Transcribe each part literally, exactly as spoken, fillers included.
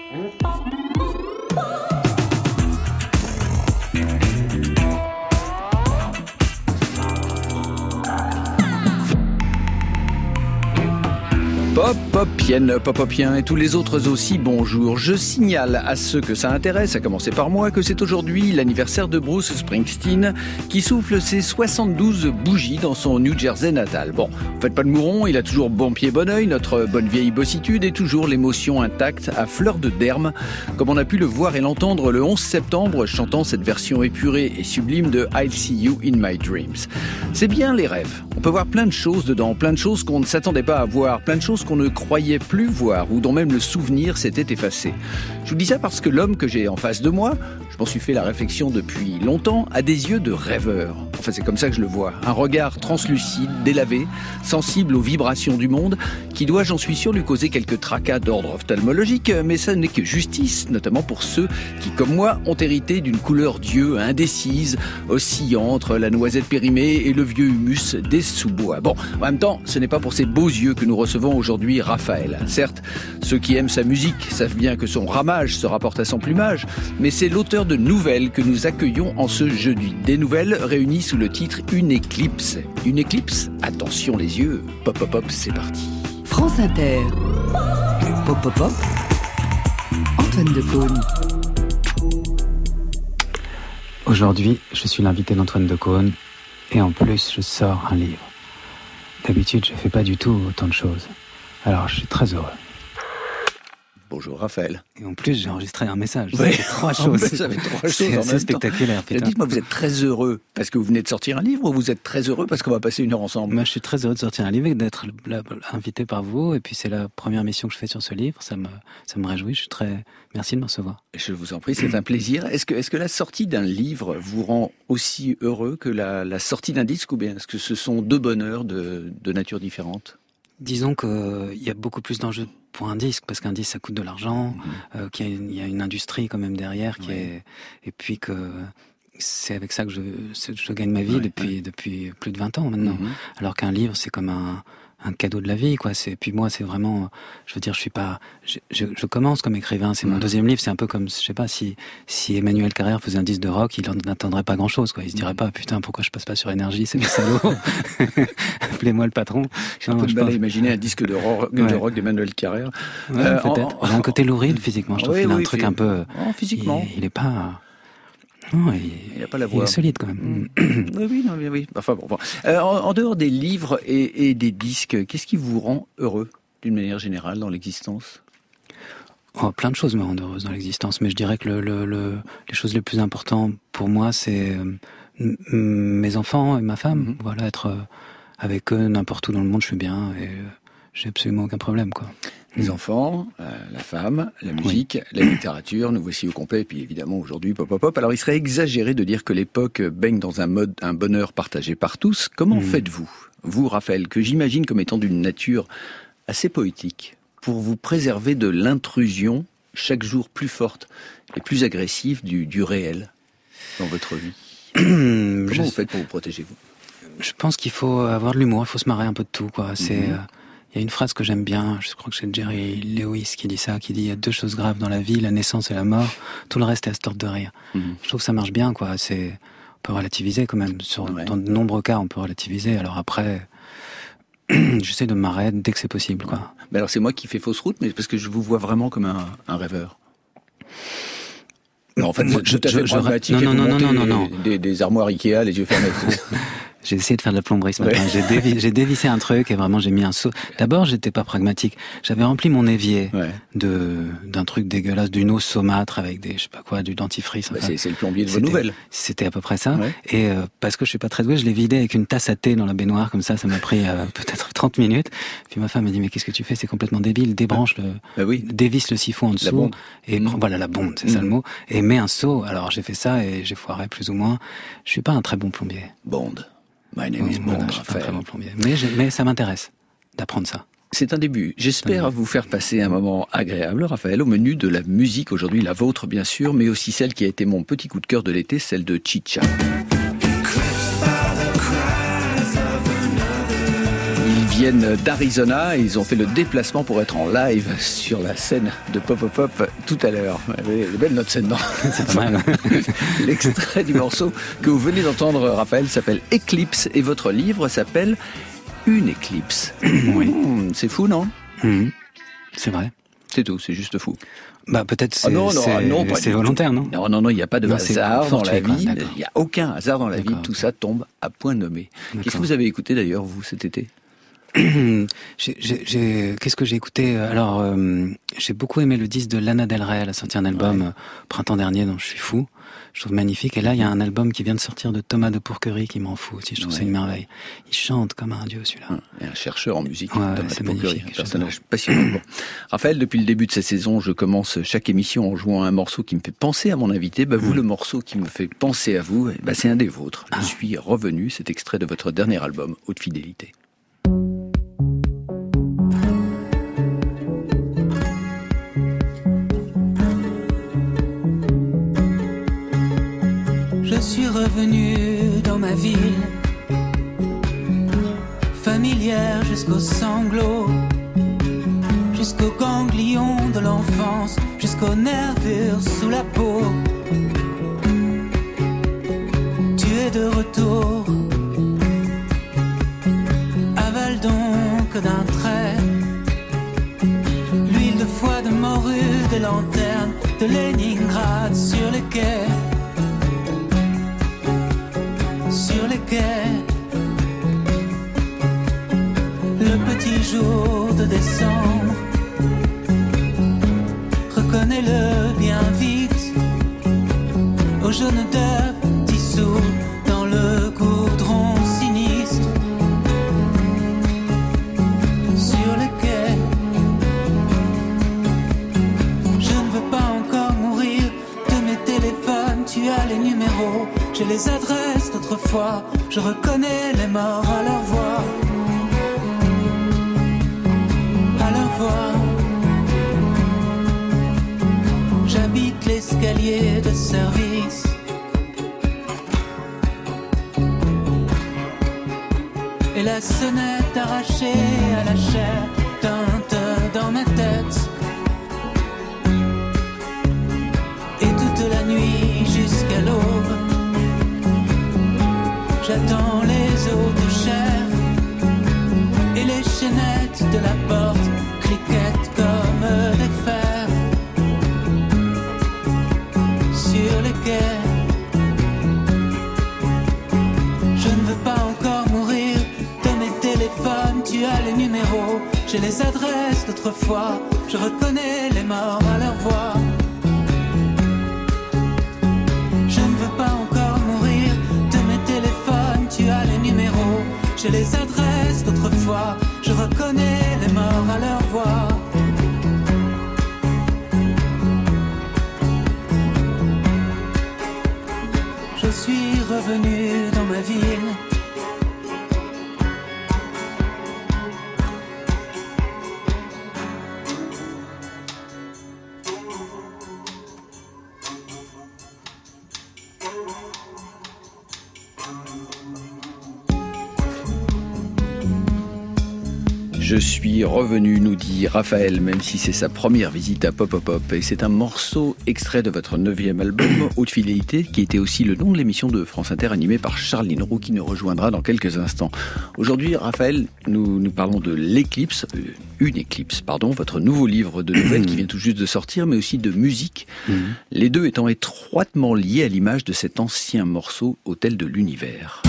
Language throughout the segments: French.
Pop, popienne, popopien et tous les autres aussi, bonjour. Je signale à ceux que ça intéresse, à commencer par moi, que c'est aujourd'hui l'anniversaire de Bruce Springsteen qui souffle ses soixante-douze bougies dans son New Jersey natal. Bon, faites pas de mouron, il a toujours bon pied, bon oeil, notre bonne vieille bossitude et toujours l'émotion intacte à fleur de derme, comme on a pu le voir et l'entendre le onze septembre chantant cette version épurée et sublime de I'll See You in My Dreams. C'est bien les rêves. On peut voir plein de choses dedans, plein de choses qu'on ne s'attendait pas à voir, plein de choses qu'on ne croyait plus voir ou dont même le souvenir s'était effacé. Je vous dis ça parce que l'homme que j'ai en face de moi, je m'en suis fait la réflexion depuis longtemps, a des yeux de rêveur. Enfin, c'est comme ça que je le vois. Un regard translucide, délavé, sensible aux vibrations du monde, qui doit, j'en suis sûr, lui causer quelques tracas d'ordre ophtalmologique, mais ça n'est que justice, notamment pour ceux qui, comme moi, ont hérité d'une couleur d'yeux indécise, oscillant entre la noisette périmée et le vieux humus des sous-bois. Bon, en même temps, ce n'est pas pour ces beaux yeux que nous recevons aujourd'hui Raphaël. Certes, ceux qui aiment sa musique savent bien que son ramage se rapporte à son plumage, mais c'est l'auteur de nouvelles que nous accueillons en ce jeudi. Des nouvelles réunies sous le titre Une éclipse. Une éclipse ? Attention les yeux. Pop, pop, pop, c'est parti. France Inter. Pop, pop, pop. Antoine Decaune. Aujourd'hui, je suis l'invité d'Antoine Decaune et en plus, je sors un livre. D'habitude, je fais pas du tout autant de choses. Alors, je suis très heureux. Bonjour Raphaël. Et en plus, j'ai enregistré un message. Ouais. C'est trois choses. J'avais trois choses c'est en assez même spectaculaire. Putain. Dites-moi, vous êtes très heureux parce que vous venez de sortir un livre ou vous êtes très heureux parce qu'on va passer une heure ensemble ? Moi, je suis très heureux de sortir un livre et d'être là, invité par vous. Et puis, c'est la première mission que je fais sur ce livre. Ça me, ça me réjouit. Je suis très... Merci de me recevoir. Je vous en prie, c'est un plaisir. Est-ce que, est-ce que la sortie d'un livre vous rend aussi heureux que la, la sortie d'un disque ou bien est-ce que ce sont deux bonheurs de, de nature différente ? Disons qu'il euh, y a beaucoup plus d'enjeux pour un disque, parce qu'un disque, ça coûte de l'argent, mmh. euh, qu'il y a, une, y a une industrie quand même derrière, qui ouais. est, et puis que c'est avec ça que je, je gagne ma vie ouais, depuis, ouais. depuis plus de vingt ans maintenant. Mmh. Alors qu'un livre, c'est comme un, un cadeau de la vie, quoi. C'est, puis moi, c'est vraiment, je veux dire, je suis pas, je, je, je commence comme écrivain, c'est mmh. mon deuxième livre, c'est un peu comme, je sais pas, si, si Emmanuel Carrère faisait un disque de rock, il n'attendrait pas grand chose, quoi. Il se dirait mmh. pas, putain, pourquoi je passe pas sur Énergie, c'est des salauds. Appelez-moi le patron. J'ai un peu de mal à imaginer un disque de rock, de ouais. rock d'Emmanuel Carrère. Ouais, euh, peut-être. En, en, il a un côté louride physiquement, je trouve oui, qu'il a oui, un truc un peu, oh, physiquement. Il, il est pas, non, il, il, a pas la voix. Il est solide quand même. Mmh. oui, oui, non, oui. Enfin bon. bon. Euh, en, en dehors des livres et, et des disques, qu'est-ce qui vous rend heureux d'une manière générale dans l'existence ? Oh, plein de choses me rendent heureuse dans l'existence, mais je dirais que le, le, le, les choses les plus importantes pour moi, c'est euh, m- mes enfants et ma femme. Mmh. Voilà, être euh, avec eux n'importe où dans le monde, je suis bien et euh, j'ai absolument aucun problème, quoi. Les enfants, euh, la femme, la musique, oui. la littérature, nous voici au complet, et puis évidemment aujourd'hui pop pop pop. Alors il serait exagéré de dire que l'époque baigne dans un mode, un bonheur partagé par tous. Comment mmh. faites-vous, vous Raphaël, que j'imagine comme étant d'une nature assez poétique, pour vous préserver de l'intrusion chaque jour plus forte et plus agressive du, du réel dans votre vie ? Comment Je... vous faites pour vous protéger, vous ? Je pense qu'il faut avoir de l'humour, il faut se marrer un peu de tout, quoi. C'est... Mmh. Euh... Il y a une phrase que j'aime bien, je crois que c'est Jerry Lewis qui dit ça, qui dit il y a deux choses graves dans la vie, la naissance et la mort, tout le reste est à se tordre de rire. Mmh. Je trouve que ça marche bien, quoi. C'est, on peut relativiser quand même. Sur, ouais. Dans de nombreux cas, on peut relativiser. Alors après, j'essaie de me marrer dès que c'est possible, quoi. Mais alors c'est moi qui fais fausse route, mais parce que je vous vois vraiment comme un, un rêveur. Non, en fait, moi, je, tout à fait je, pragmatique je, non, non, non, non, non, non, des, des armoires Ikea, les yeux fermés. J'ai essayé de faire de la plomberie ce matin. Ouais. J'ai, dévi- j'ai dévissé un truc et vraiment j'ai mis un seau. D'abord, j'étais pas pragmatique. J'avais rempli mon évier ouais. de d'un truc dégueulasse, d'une eau saumâtre avec des, je sais pas quoi, du dentifrice. Enfin, bah c'est, c'est le plombier de vos c'était, nouvelles. C'était à peu près ça. Ouais. Et euh, parce que je suis pas très doué, je l'ai vidé avec une tasse à thé dans la baignoire comme ça. Ça m'a pris euh, peut-être trente minutes. Puis ma femme m'a dit mais qu'est-ce que tu fais ? C'est complètement débile. Débranche le, bah oui. dévisse le siphon en dessous et mmh. voilà la bonde, c'est mmh. ça le mot. Et mets un seau. Alors j'ai fait ça et j'ai foiré plus ou moins. Je suis pas un très bon plombier. Bonde. My name is Bond, voilà, Raphaël. Très bon plombier. Mais, mais ça m'intéresse d'apprendre ça. C'est un début. J'espère un vous faire passer un moment agréable, Raphaël, au menu de la musique aujourd'hui, la vôtre bien sûr, mais aussi celle qui a été mon petit coup de cœur de l'été, celle de Chicha. Il viennent d'Arizona et ils ont fait le déplacement pour être en live sur la scène de Pop Pop Pop tout à l'heure. Elle est belle notre scène, non? C'est pas mal. L'extrait du morceau que vous venez d'entendre, Raphaël, s'appelle Eclipse et votre livre s'appelle Une éclipse. Oui. Mmh, c'est fou, non? Mmh. C'est vrai. C'est tout, c'est juste fou. Bah peut-être c'est, ah non, non, c'est, non, c'est volontaire, non? Non, non, non, il n'y a pas de non, hasard dans la quoi, vie. d'accord. Il n'y a aucun hasard dans la D'accord, vie. Tout okay. ça tombe à point nommé. D'accord. Qu'est-ce que vous avez écouté d'ailleurs, vous, cet été? j'ai, j'ai, j'ai, qu'est-ce que j'ai écouté? Alors, euh, j'ai beaucoup aimé le disque de Lana Del Rey. Elle a sorti un album ouais. euh, printemps dernier dont je suis fou. Je trouve magnifique. Et là, il y a un album qui vient de sortir de Thomas de Pourquerie qui m'en fout aussi. Je trouve ouais. c'est une merveille. Il chante comme un dieu, celui-là. Et un chercheur en musique, ouais, Thomas c'est de Pourquerie. Un personnage passionnant. Bon. Raphaël, depuis le début de cette saison, je commence chaque émission en jouant un morceau qui me fait penser à mon invité. Bah, vous, mmh. le morceau qui me fait penser à vous, bah, c'est un des vôtres. Ah. Je suis revenu. C'est extrait de votre dernier album, Haute Fidélité. Je suis revenu dans ma ville, familière jusqu'aux sanglots, jusqu'aux ganglions de l'enfance, jusqu'aux nervures sous la peau. Tu es de retour, avale donc d'un trait l'huile de foie, de morue, de lanterne, de Leningrad sur les quais. Sur les quais, le petit jour de décembre, reconnais-le bien vite, au jaune d'œuf dissous dans le goudron sinistre. Sur les quais, je ne veux pas encore mourir de mes téléphones, tu as les numéros. J'ai les adresses d'autrefois, je reconnais les morts à leur voix, à leur voix. J'habite l'escalier de service, et la sonnette arrachée à la chair teinte dans ma tête. Et toute la nuit jusqu'à l'aube, j'attends les os de chair et les chaînettes de la porte cliquettent comme des fers. Sur les quais, je ne veux pas encore mourir de mes téléphones, tu as les numéros, j'ai les adresses d'autrefois, je reconnais les morts à leur voix. Je ne veux pas encore mourir de mes téléphones, tu as les numéros, j'ai les adresses d'autrefois, je reconnais les morts à leur voix. Je suis revenu dans ma ville, Je suis revenu, nous dit Raphaël, même si c'est sa première visite à Pop Pop Pop. Et c'est un morceau extrait de votre neuvième album, Haute Fidélité, qui était aussi le nom de l'émission de France Inter animée par Charline Roux, qui nous rejoindra dans quelques instants. Aujourd'hui, Raphaël, nous, nous parlons de l'éclipse, euh, une éclipse, pardon, votre nouveau livre de nouvelles qui vient tout juste de sortir, mais aussi de musique. Mmh. Les deux étant étroitement liés à l'image de cet ancien morceau, Hôtel de l'Univers.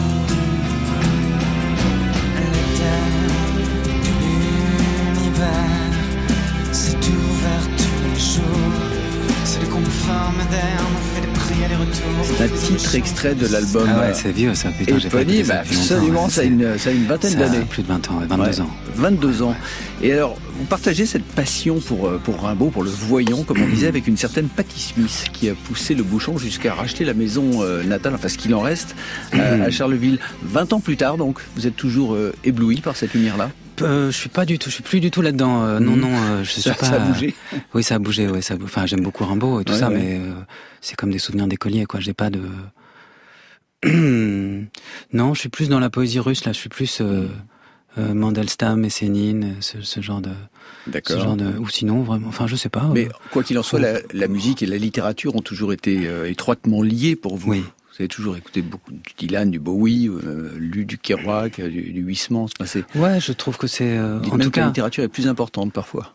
C'est ouvert tous les jours. C'est le confort moderne, on fait des prix aller-retour. C'est un titre extrait de l'album. Ah ouais, c'est vieux ça, putain. J'ai pas écouté ça depuis absolument, longtemps, ça a une, ça a une vingtaine ça d'années. Plus de vingt ans, vingt-deux ouais, ans. vingt-deux ans. Et alors, vous partagez cette passion pour, pour Rimbaud, pour le voyant, comme on disait, avec une certaine Patti Smith, qui a poussé le bouchon jusqu'à racheter la maison euh, natale, enfin ce qu'il en reste, euh, à Charleville. vingt ans plus tard, donc, vous êtes toujours euh, ébloui par cette lumière-là? Euh, je suis pas du tout, je suis plus du tout là-dedans. Euh, non, non, euh, je suis ça, pas. Ça a bougé. Oui, ça a bougé. Ouais, ça. Enfin, j'aime beaucoup Rimbaud et tout ouais, ça, ouais. mais euh, c'est comme des souvenirs d'écolier, quoi. J'ai pas de. non, je suis plus dans la poésie russe là. Je suis plus. Euh, euh, Mandelstam, Messénine, ce, ce genre de, D'accord. ce genre de, ou sinon vraiment, enfin je sais pas. Mais euh, quoi qu'il en soit, la, la musique et la littérature ont toujours été euh, étroitement liées pour vous. Oui. Vous avez toujours écouté beaucoup du Dylan, du Bowie, euh, lu du Kerouac, du, du Huysmans. C'est... Ouais, je trouve que c'est. Euh, Dites en même tout que cas, la littérature est plus importante parfois.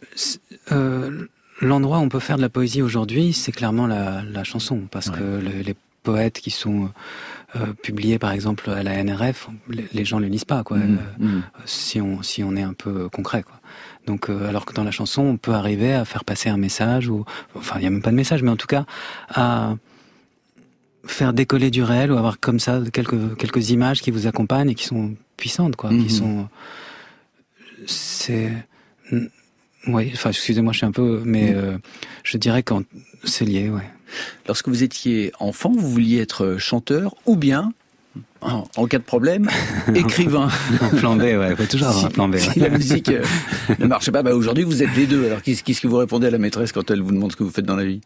Euh, l'endroit où on peut faire de la poésie aujourd'hui, c'est clairement la, la chanson, parce ouais. que le, les poètes qui sont euh, publiés, par exemple, à la N R F, les, les gens ne les lisent pas, quoi. Mmh, euh, mmh. Si on si on est un peu concret, quoi. Donc, euh, alors que dans la chanson, on peut arriver à faire passer un message, ou enfin, il n'y a même pas de message, mais en tout cas, à faire décoller du réel, ou avoir comme ça quelques quelques images qui vous accompagnent et qui sont puissantes, quoi. Mmh. Qui sont, c'est Oui, enfin, excusez-moi, je suis un peu, mais mmh. euh, je dirais que c'est lié, ouais. Lorsque vous étiez enfant, vous vouliez être chanteur ou bien, en, en cas de problème, écrivain. Un plan B, ouais, il faut toujours avoir un plan B. Ouais. Si la musique euh, ne marchait pas, bah aujourd'hui vous êtes les deux. Alors qu'est-ce, qu'est-ce que vous répondez à la maîtresse quand elle vous demande ce que vous faites dans la vie ?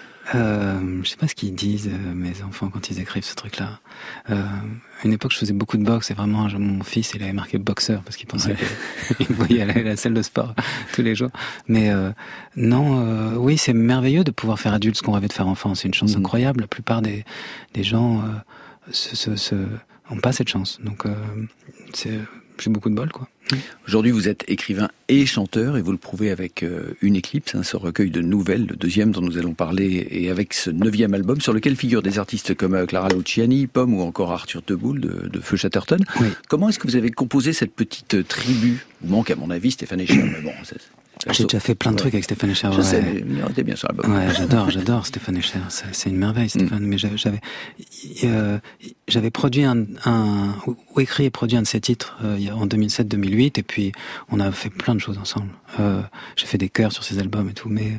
Euh, je sais pas ce qu'ils disent, euh, mes enfants, quand ils écrivent ce truc-là. Euh, à une époque, je faisais beaucoup de boxe, et vraiment, mon fils, il avait marqué boxeur, parce qu'il pensait ouais. qu'il voyait aller à la salle de sport tous les jours. Mais euh, non, euh, oui, c'est merveilleux de pouvoir faire adulte ce qu'on rêvait de faire enfant. C'est une chance mmh. incroyable. La plupart des, des gens euh, se, se, se, ont pas cette chance. Donc, euh, c'est, j'ai beaucoup de bol, quoi. Aujourd'hui, vous êtes écrivain et chanteur, et vous le prouvez avec euh, Une éclipse, hein, ce recueil de nouvelles, le deuxième dont nous allons parler, et avec ce neuvième album sur lequel figurent des artistes comme euh, Clara Luciani, Pomme ou encore Arthur Deboul de, de Feu Chatterton. Oui. Comment est-ce que vous avez composé cette petite tribu ? Il manque à mon avis Stéphane Echer, mais bon... C'est... J'ai déjà fait plein de ouais. trucs avec Stéphane Echer. Je ouais. sais, mais il aurait été bien sur l'album. Ouais, j'adore, j'adore Stéphane Echer. C'est, c'est une merveille, Stéphane. Mm. Mais j'avais, euh, j'avais produit un, un, ou écrit et produit un de ses titres euh, en deux mille sept deux mille huit, et puis on a fait plein de choses ensemble. Euh, j'ai fait des chœurs sur ses albums et tout, mais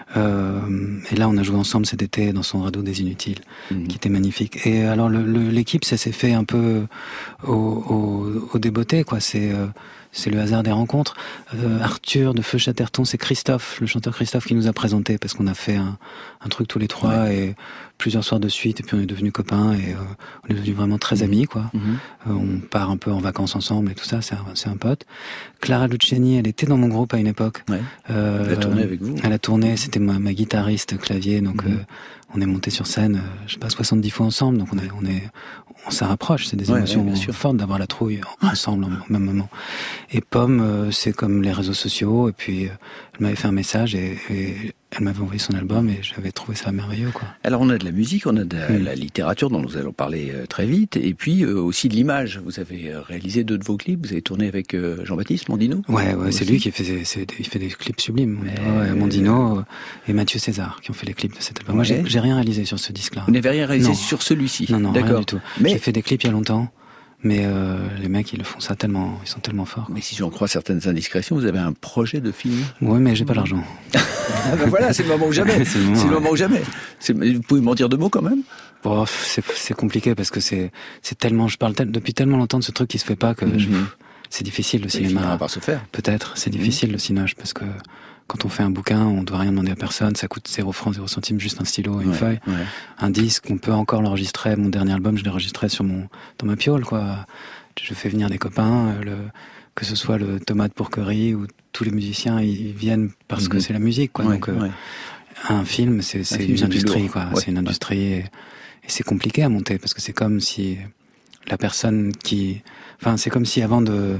euh, et là on a joué ensemble cet été dans son Radeau des Inutiles, mm. qui était magnifique. Et alors le, le, l'équipe, ça s'est fait un peu au, au, au débeauté, quoi. C'est euh, C'est le hasard des rencontres. Euh, Arthur de Feu Chatterton, c'est Christophe, le chanteur Christophe, qui nous a présenté, parce qu'on a fait un, un truc tous les trois, ouais. et plusieurs soirs de suite, et puis on est devenus copains, et euh, on est devenus vraiment très mmh. amis, quoi. Mmh. Euh, on part un peu en vacances ensemble, et tout ça, c'est un, c'est un pote. Clara Luciani, elle était dans mon groupe à une époque. Ouais. Euh, elle a tourné avec vous. Elle a tourné, c'était ma, ma guitariste clavier, donc mmh. euh, on est monté sur scène, euh, je sais pas, soixante-dix fois ensemble, donc on est, on est, on s'en rapproche, c'est des ouais, émotions ouais, fortes d'avoir la trouille ensemble au même moment. Et Pomme, euh, c'est comme les réseaux sociaux, et puis euh, elle m'avait fait un message, et, et elle m'avait envoyé son album, et j'avais trouvé ça merveilleux, quoi. Alors on a de la musique, on a de la, mmh. la littérature dont nous allons parler euh, très vite, et puis euh, aussi de l'image. Vous avez réalisé deux de vos clips, vous avez tourné avec euh, Jean-Baptiste Mondino. Ouais, ouais, c'est lui qui fait, c'est, il fait des clips sublimes. Mais... Ouais, Mondino euh, et Mathieu César qui ont fait les clips de cet album. Ouais. Moi, j'ai, j'ai rien réalisé sur ce disque-là. Vous n'avez rien réalisé non. sur celui-ci ? Non, non, d'accord. Rien du tout. Mais... J'ai fait des clips il y a longtemps. Mais euh, les mecs, ils le font ça tellement, ils sont tellement forts. Mais si j'en crois certaines indiscrétions, vous avez un projet de film ? Oui, mais j'ai pas l'argent. Ah ben voilà, c'est le moment ou jamais. c'est le moment, c'est le moment ou jamais. C'est, vous pouvez m'en dire deux mots quand même ? Bon, c'est, c'est compliqué parce que c'est, c'est tellement, je parle tel, depuis tellement longtemps de ce truc qui se fait pas que mm-hmm. je, c'est difficile le cinéma. Il finira par se faire. Peut-être, c'est difficile mm-hmm. le cinoche parce que quand on fait un bouquin, on doit rien demander à personne, ça coûte zéro franc, zéro centime, juste un stylo et une ouais, feuille. Ouais. Un disque, on peut encore l'enregistrer. Mon dernier album, je l'ai enregistré sur mon, dans ma piole, quoi. Je fais venir des copains, le, que ce soit le Tomate Pourquerie ou tous les musiciens, ils viennent parce mm-hmm. que c'est la musique, quoi. Ouais, Donc, ouais. euh, un film, c'est, c'est un une film, industrie, quoi. Ouais, c'est une industrie ouais. et, et c'est compliqué à monter parce que c'est comme si la personne qui, enfin, c'est comme si avant de,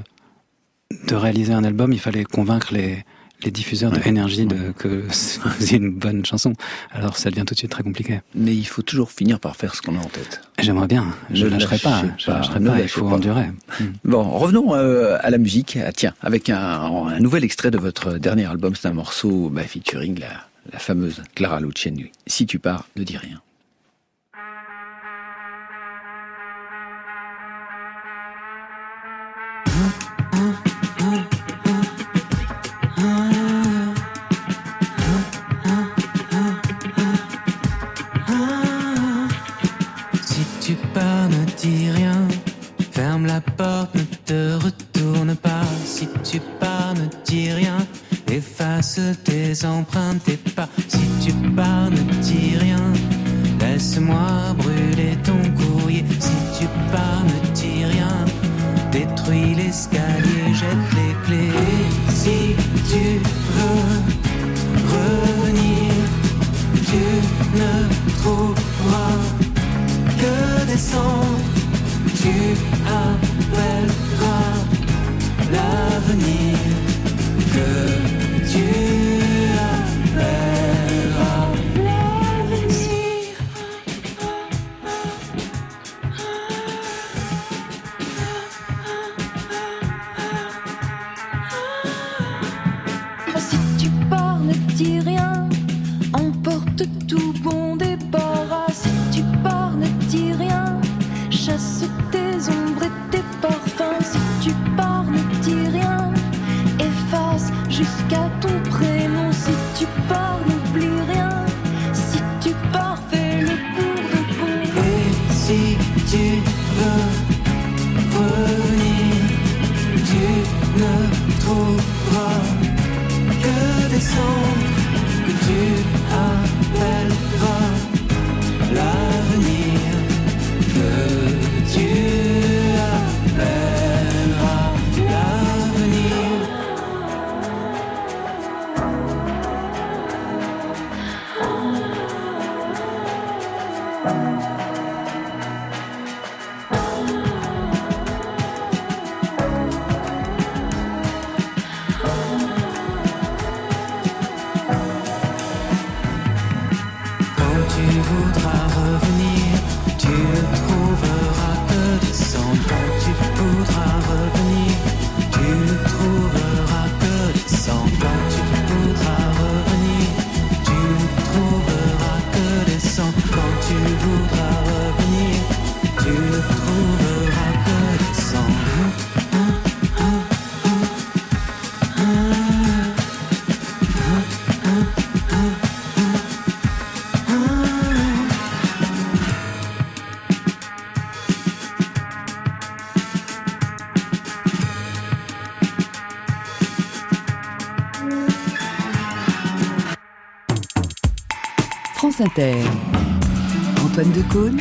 de réaliser un album, il fallait convaincre les, les diffuseurs ouais. de énergie de, ouais. que vous faisiez une bonne chanson. Alors ça devient tout de suite très compliqué. Mais il faut toujours finir par faire ce qu'on a en tête. J'aimerais bien. Je ne lâcherai pas. Je ne lâcherai pas. Il faut pas. endurer. Bon, revenons euh, à la musique. Ah, tiens, avec un, un nouvel extrait de votre dernier album, c'est un morceau bah, featuring la, la fameuse Clara Luciani. Si tu pars, ne dis rien. La porte, ne te retourne pas. Si tu pars, ne dis rien. Efface tes empreintes, tes pas. Si tu pars, ne dis rien. Laisse-moi brûler ton courrier. Si tu pars, ne dis rien. détruis l'escalier, jette les clés. Et si tu veux revenir, tu ne trouveras que des cendres. Tu appelleras l'avenir que tu appelleras l'avenir. Si tu pars, ne dis rien, emporte tout bon débarras. Si tu pars, ne dis rien, chasse tes ombres et tes parfums. Si tu pars, ne dis rien, efface jusqu'à ton prénom. Si tu pars, n'oublie rien. Si tu pars, fais-le pour de bon. Et si tu veux revenir, tu ne trouveras que des cendres que tu appelleras l'avenir que tu appelleras l'avenir. Quand tu voudras revenir, tu ne trouveras que des cendres. Quand tu voudras revenir, tu ne trouveras que des cendres. Quand tu voudras revenir, tu ne trouveras que des cendres. Quand tu voudras revenir, tu ne trouveras que des cendres. France Inter. Antoine Decaune.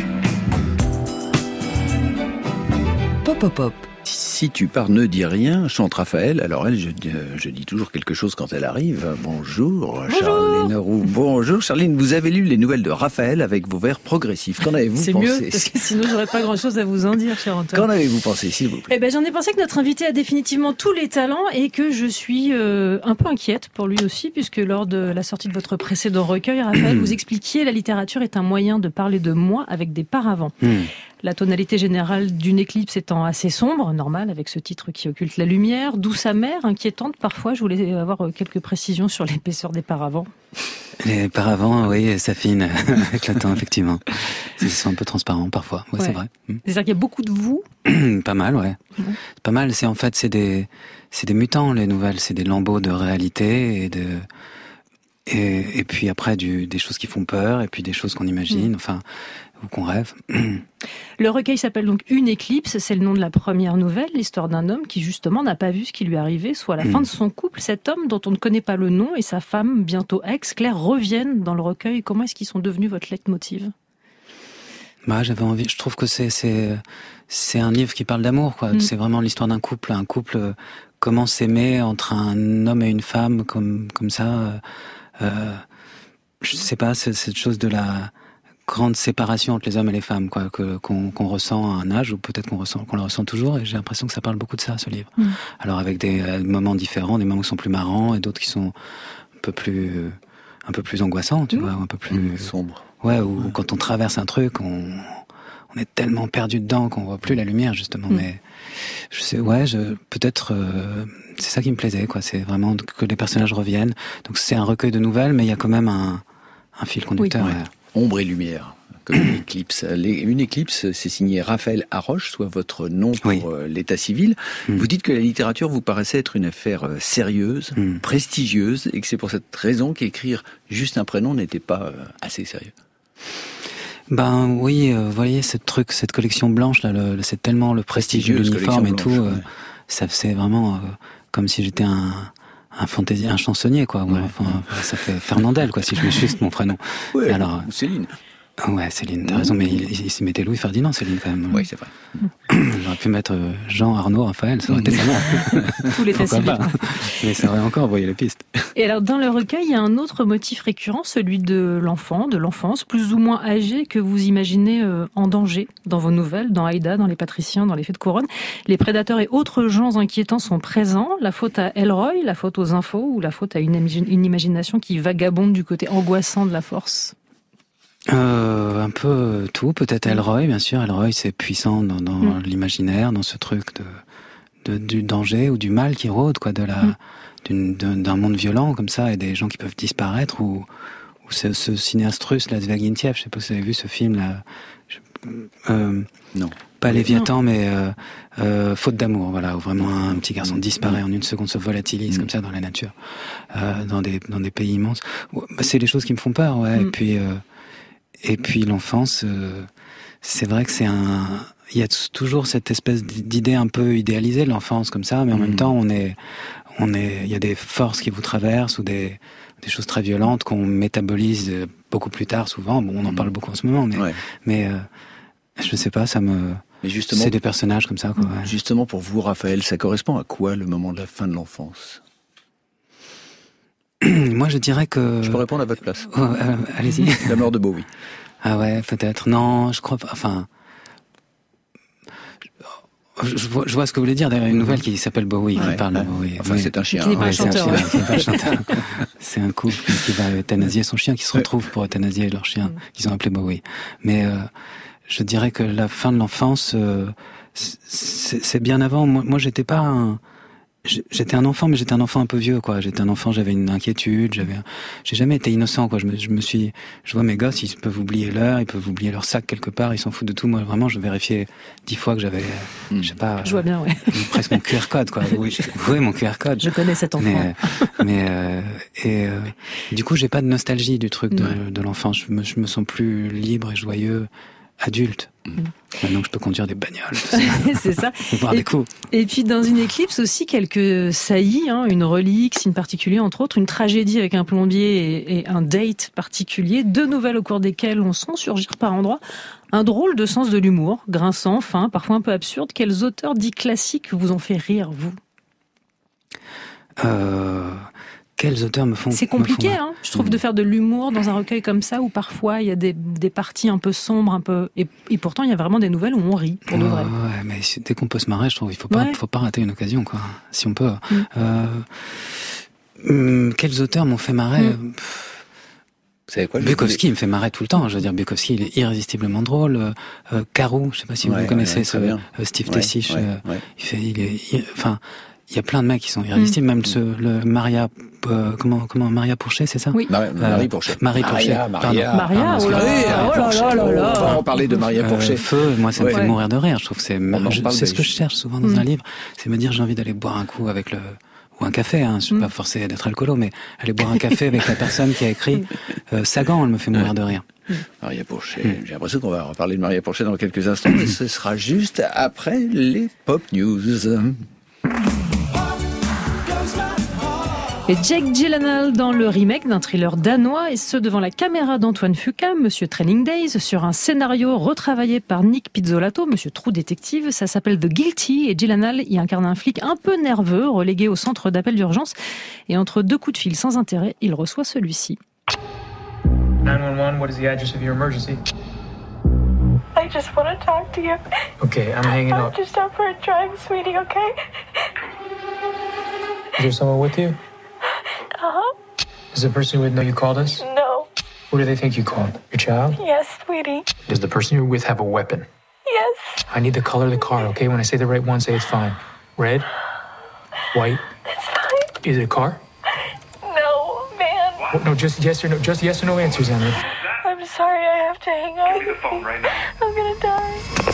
Pop Pop Pop. Si tu pars, ne dis rien, chante Raphaël. Alors elle, je, euh, je dis toujours quelque chose quand elle arrive. Bonjour, Bonjour. Charline Roux. Bonjour Charline, vous avez lu les nouvelles de Raphaël avec vos vers progressifs. Qu'en avez-vous C'est pensé? mieux, parce que sinon j'aurais pas grand-chose à vous en dire, cher Antoine. Qu'en avez-vous pensé, s'il vous plaît? Eh ben, j'en ai pensé que notre invité a définitivement tous les talents et que je suis euh, un peu inquiète pour lui aussi, puisque lors de la sortie de votre précédent recueil, Raphaël, vous expliquiez la littérature est un moyen de parler de moi avec des paravents. Mmh. La tonalité générale d'une éclipse étant assez sombre, normal, avec ce titre qui occulte la lumière, douce amère, inquiétante parfois. Je voulais avoir quelques précisions sur l'épaisseur des paravents. Les paravents, oui, s'affinent avec le temps, effectivement. Ils sont un peu transparents parfois, ouais, Ouais. c'est vrai. C'est-à-dire qu'il y a beaucoup de vous. Pas mal, ouais. Bon. Pas mal, c'est en fait, c'est des, c'est des mutants, les nouvelles, c'est des lambeaux de réalité et de, et, et puis après du, des choses qui font peur et puis des choses qu'on imagine, Mm. enfin, ou qu'on rêve. Le recueil s'appelle donc Une éclipse, c'est le nom de la première nouvelle, l'histoire d'un homme qui justement n'a pas vu ce qui lui arrivait, soit à la Mm. fin de son couple. Cet homme dont on ne connaît pas le nom et sa femme, bientôt ex, Claire, reviennent dans le recueil. Comment est-ce qu'ils sont devenus votre leitmotiv ? Bah, j'avais envie, je trouve que c'est, c'est, c'est un livre qui parle d'amour, quoi. Mm. C'est vraiment l'histoire d'un couple, un couple, euh, comment s'aimer entre un homme et une femme, comme, comme ça, euh, euh, je sais pas, c'est cette chose de la grande séparation entre les hommes et les femmes, quoi, que, qu'on, qu'on ressent à un âge, ou peut-être qu'on ressent, qu'on le ressent toujours, et j'ai l'impression que ça parle beaucoup de ça, ce livre. Mm. Alors, avec des euh, moments différents, des moments qui sont plus marrants, et d'autres qui sont un peu plus, euh, un peu plus angoissants, tu Mm. vois, un peu plus, Sombre. ouais, ou ouais. Quand on traverse un truc, on, on est tellement perdu dedans qu'on voit plus la lumière, justement. Mm. Mais je sais, ouais, je, peut-être, euh, c'est ça qui me plaisait, quoi. C'est vraiment que les personnages reviennent. Donc c'est un recueil de nouvelles, mais il y a quand même un, un fil conducteur. Oui, ouais. Ombre et lumière, comme une éclipse. Une éclipse, c'est signé Raphaël Haroche, soit votre nom pour oui. l'état civil. Mm. Vous dites que la littérature vous paraissait être une affaire sérieuse, mm. prestigieuse, et que c'est pour cette raison qu'écrire juste un prénom n'était pas assez sérieux. Ben oui, euh, vous voyez, cette truc, cette collection blanche là, le, c'est tellement le prestige de l'uniforme et tout, blanche, euh, ouais. ça c'est vraiment euh, comme si j'étais un un fantaisie, un chansonnier quoi. Ouais, enfin, ouais. Ça fait Fernandel quoi, si je me juste mon prénom. Ouais, alors Céline. Ouais, Céline, t'as raison, mais il, il s'y mettait Louis Ferdinand, Céline, quand même. Oui, c'est vrai. J'aurais pu mettre Jean, Arnaud, Raphaël, ça aurait été bien. Tous les faciles. Mais ça aurait encore envoyé les pistes. Et alors, dans le recueil, il y a un autre motif récurrent, celui de l'enfant, de l'enfance, plus ou moins âgé, que vous imaginez euh, en danger dans vos nouvelles, dans Aïda, dans Les Patriciens, dans Les Fées de Couronne. Les prédateurs et autres gens inquiétants sont présents. La faute à Elroy, la faute aux infos, ou la faute à une, une imagination qui vagabonde du côté angoissant de la force? Euh, un peu tout, peut-être Elroy, bien sûr. Elroy, c'est puissant dans, dans mm. l'imaginaire, dans ce truc de, de du danger ou du mal qui rôde, quoi, de la mm. d'une, d'un monde violent comme ça, et des gens qui peuvent disparaître, ou, ou ce, ce cinéaste russe, là, Zvyagintev, je sais pas si vous avez vu ce film là. Je, euh, non. Pas Léviathan, mais euh, euh, Faute d'amour, voilà, où vraiment un petit garçon disparaît en une seconde, se volatilise mm. comme ça dans la nature, euh, dans des dans des pays immenses. C'est les choses qui me font peur, ouais. Mm. Et puis euh, Et puis l'enfance, euh, c'est vrai que c'est un... Il y a toujours cette espèce d'idée un peu idéalisée de l'enfance comme ça, mais en mmh. même temps, on est, on est, il y a des forces qui vous traversent ou des, des choses très violentes qu'on métabolise beaucoup plus tard, souvent. Bon, on en mmh. parle beaucoup en ce moment, mais, ouais. mais euh, je sais pas, ça me... Mais justement, c'est des personnages comme ça, quoi. Ouais. Justement, pour vous, Raphaël, ça correspond à quoi le moment de la fin de l'enfance ? Moi, je dirais que... Je peux répondre à votre place. Oh, euh, allez-y. La mort de Bowie. Ah ouais, peut-être. Non, je crois pas. Enfin, je, je, vois, je vois ce que vous voulez dire. D'ailleurs, une nouvelle qui s'appelle Bowie, ouais, qui parle ouais. de Bowie. Enfin, oui. c'est un chien. Qui n'est pas ouais, chanteur. C'est un, chien, qui n'est pas chanteur. C'est un couple qui va euthanasier son chien, qui se retrouve pour euthanasier leur chien, qu'ils ont appelé Bowie. Mais euh, je dirais que la fin de l'enfance, euh, c'est, c'est bien avant. Moi, moi j'étais pas un... J'étais un enfant, mais j'étais un enfant un peu vieux, quoi. J'étais un enfant, j'avais une inquiétude, j'avais, j'ai jamais été innocent, quoi. Je me, je me suis, je vois mes gosses, ils peuvent oublier l'heure, ils peuvent oublier leur sac quelque part, ils s'en foutent de tout. Moi, vraiment, je vérifiais dix fois que j'avais, mmh. je sais pas. Je vois bien, ouais. Presque mon Q R code, quoi. Oui, oui, mon Q R code. Je connais cet enfant. Mais, mais euh, et euh, du coup, j'ai pas de nostalgie du truc de, ouais. de l'enfant. Je me, je me sens plus libre et joyeux. Adulte. Mmh. Maintenant que je peux conduire des bagnoles. C'est ça. Boire et, des coups. Et puis dans une éclipse aussi, quelques saillies, hein, une relique, signe particulier entre autres, une tragédie avec un plombier et, et un date particulier, deux nouvelles au cours desquelles on sent surgir par endroits un drôle de sens de l'humour, grinçant, fin, parfois un peu absurde. Quels auteurs dits classiques vous ont fait rire, vous ? Euh... Quels auteurs me font... C'est compliqué, me font... hein, je trouve, mmh. de faire de l'humour dans un recueil comme ça, où parfois il y a des, des parties un peu sombres, un peu... Et, et pourtant, il y a vraiment des nouvelles où on rit, pour de vrai. Ouais, mais dès qu'on peut se marrer, je trouve, il faut pas, ouais. faut pas rater une occasion, quoi. Si on peut. Mmh. Euh, hum, quels auteurs m'ont fait marrer mmh. Vous savez quoi, Bukowski il me fait marrer tout le temps. Je veux dire, Bukowski, il est irrésistiblement drôle. Euh, euh, Carou, je sais pas si ouais, vous connaissez ouais, ce euh, Steve ouais, Tessich. Ouais, euh, ouais. Il fait, il est, il, enfin, il y a plein de mecs qui sont irrésistibles. Mmh. Même ce, le Maria, euh, comment, comment, Maria Pourchet, c'est ça? Oui. Marie, Marie Pourchet. Euh, Marie Pourchet. Maria, Maria. Maria, Pardon, oh là là, là là. On va en parler de Maria Pourchet. Euh, Feu, moi, ça me ouais. fait mourir de rire. Je trouve que c'est, je, c'est ce que je cherche souvent dans mmh. un livre. C'est me dire, j'ai envie d'aller boire un coup avec le, ou un café, hein, je suis mmh. pas forcé d'être alcoolo, mais aller boire un café avec la personne qui a écrit euh, Sagan, elle me fait mourir de rire. Maria Pourchet, mmh. j'ai l'impression qu'on va reparler de Maria Pourchet dans quelques instants, mais ce sera juste après les Pop News. Et Jake Gyllenhaal dans le remake d'un thriller danois, et ce devant la caméra d'Antoine Fuqua, Monsieur Training Days, sur un scénario retravaillé par Nick Pizzolatto, Monsieur Trou Détective. Ça s'appelle The Guilty, et Gyllenhaal y incarne un flic un peu nerveux, relégué au centre d'appel d'urgence, et entre deux coups de fil sans intérêt, il reçoit celui-ci. nine one one, what is the address of your emergency? I just want to talk to you. Okay, I'm hanging I'm up. just out for a drive, sweetie, okay? Is there someone with you? Uh-huh. Does the person you're with know you called us? No. Who do they think you called? Your child? Yes, sweetie. Does the person you're with have a weapon? Yes. I need the color of the car, okay? When I say the right one, say it's fine. Red? White? It's fine. Is it a car? No, man. Oh, no, just yes or no. Just yes or no answers, Emily. I'm sorry, I have to hang up. Give me the phone right now. I'm gonna die.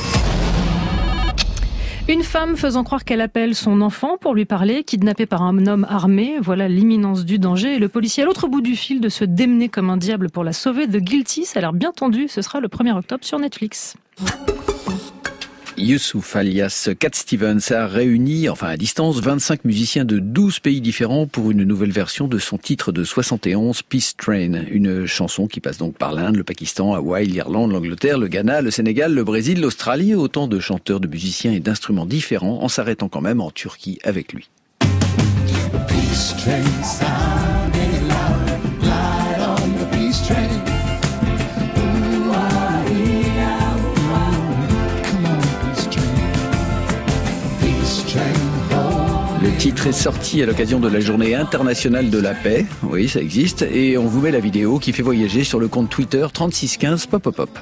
Une femme faisant croire qu'elle appelle son enfant pour lui parler, kidnappée par un homme armé. Voilà l'imminence du danger. Et le policier à l'autre bout du fil de se démener comme un diable pour la sauver. The Guilty, ça a l'air bien tendu. Ce sera le premier octobre sur Netflix. Youssouf alias Cat Stevens a réuni, enfin à distance, vingt-cinq musiciens de douze pays différents pour une nouvelle version de son titre de soixante et onze, Peace Train. Une chanson qui passe donc par l'Inde, le Pakistan, Hawaï, l'Irlande, l'Angleterre, le Ghana, le Sénégal, le Brésil, l'Australie. Autant de chanteurs, de musiciens et d'instruments différents en s'arrêtant quand même en Turquie avec lui. Peace train sounding loud, light on the peace train. Ooh, ah, yeah, ooh, come on, peace train. Peace train, oh. Le titre est sorti à l'occasion de la journée internationale de la paix. Oui, ça existe. Et on vous met la vidéo qui fait voyager sur le compte Twitter trente-six quinze pop pop pop.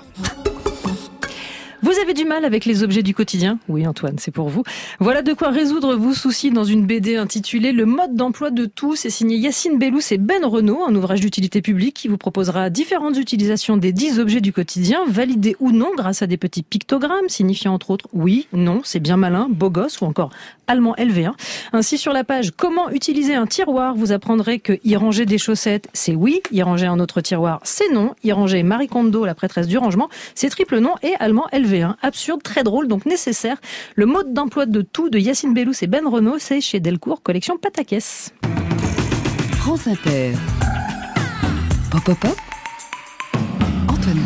Vous avez du mal avec les objets du quotidien ? Oui, Antoine, c'est pour vous. Voilà de quoi résoudre vos soucis dans une B D intitulée « Le mode d'emploi de tout ». C'est signé Yacine Bellous et Ben Renaud, un ouvrage d'utilité publique qui vous proposera différentes utilisations des dix objets du quotidien, validés ou non grâce à des petits pictogrammes signifiant entre autres « oui »,« non »,« c'est bien malin »,« beau gosse » ou encore « allemand L V un ». Ainsi, sur la page « Comment utiliser un tiroir », vous apprendrez que y ranger des chaussettes, c'est oui, y ranger un autre tiroir, c'est non, y ranger Marie Kondo, la prêtresse du rangement, c'est triple non et allemand L V un. Absurde, très drôle, donc nécessaire. Le mode d'emploi de tout de Yacine Bellous et Ben Renaud, c'est chez Delcourt, collection Patakès. France Inter. Pop pop pop. Antoine